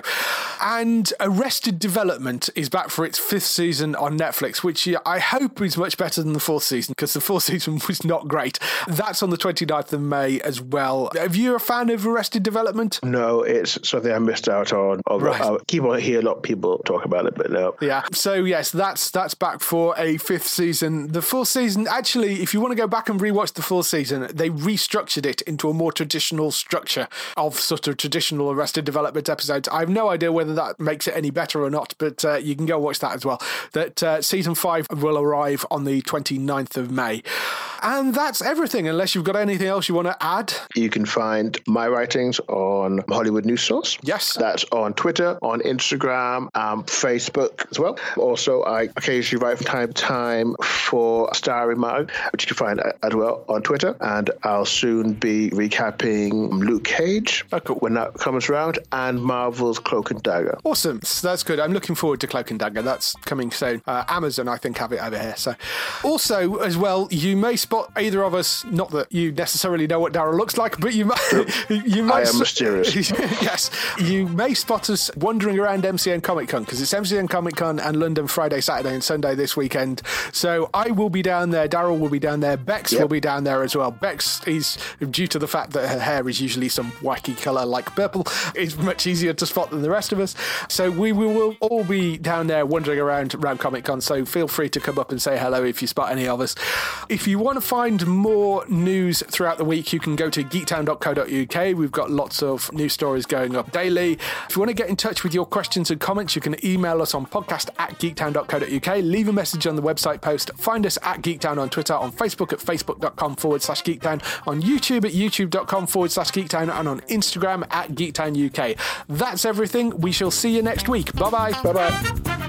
And Arrested Development is back for its fifth season on Netflix, which I hope is much better than the fourth season, because the fourth season was not great. That's on the twenty-ninth of May as well. Are you a fan of Arrested Development?
No, it's something I missed out on.
Right.
I keep on hearing a lot of people talk about it, but no.
Yeah. So yes, that's that's back for a fifth season. The fourth season, actually, if you want to go back and rewatch the fourth season, they restructured it into a more traditional structure of sort of traditional Arrested Development episodes. I have no idea whether that makes it any better or not, but uh, you can go watch that as well. That uh, season five will arrive on the twenty-ninth of May. And that's everything, unless you've got anything else you want to add.
You can find my writings on Hollywood News Source.
Yes.
That's on Twitter, on Instagram, um, Facebook as well. Also, I occasionally write from time to time for Starry Mag, which you can find as well on Twitter. And I'll soon be recapping Luke Cage
oh, cool.
when that comes around, and Marvel's Cloak and Dagger.
Awesome. So that's good. I'm looking forward to Cloak and Dagger. That's coming soon. Uh, Amazon, I think, have it over here. So, also, as well, you may spot either of us, not that you necessarily know what Daryl looks like, but you might... you might
I am mysterious.
Yes. You may spot us wandering around M C N Comic Con, because it's M C N Comic Con and London Friday, Saturday and Sunday this weekend. So I will be down there. Daryl will be down there. Bex yep. will be down there as well. Bex is, due to the fact that her hair is usually some wacky colour like purple, is much easier to spot than the rest of us. So we will all be down there wandering around around Comic Con. So feel free to come up and say hello if you spot any of us. If you want to find more news throughout the week, you can go to geektown dot co dot uk. We've got lots of news stories going up daily. If you want to get in touch with your questions and comments, you can email us on podcast at geektown dot co dot uk. Leave a message on the website post. Find us at Geektown on Twitter, on Facebook at facebook.com forward slash Geektown, on YouTube at youtube.com forward slash Geektown, and on Instagram at Geektown U K. That's everything. We shall see you next week. Bye-bye.
Bye-bye.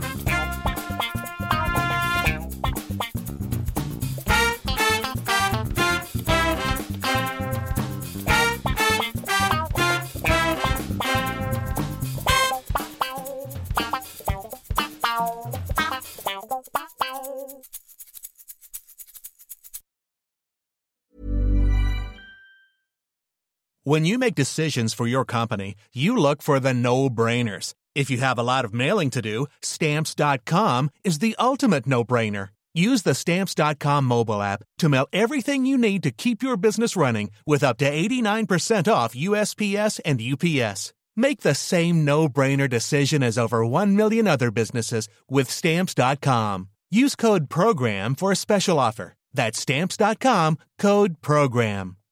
When you make decisions for your company, you look for the no-brainers. If you have a lot of mailing to do, Stamps dot com is the ultimate no-brainer. Use the Stamps dot com mobile app to mail everything you need to keep your business running with up to eighty-nine percent off U S P S and U P S. Make the same no-brainer decision as over one million other businesses with Stamps dot com. Use code PROGRAM for a special offer. That's Stamps dot com, code PROGRAM.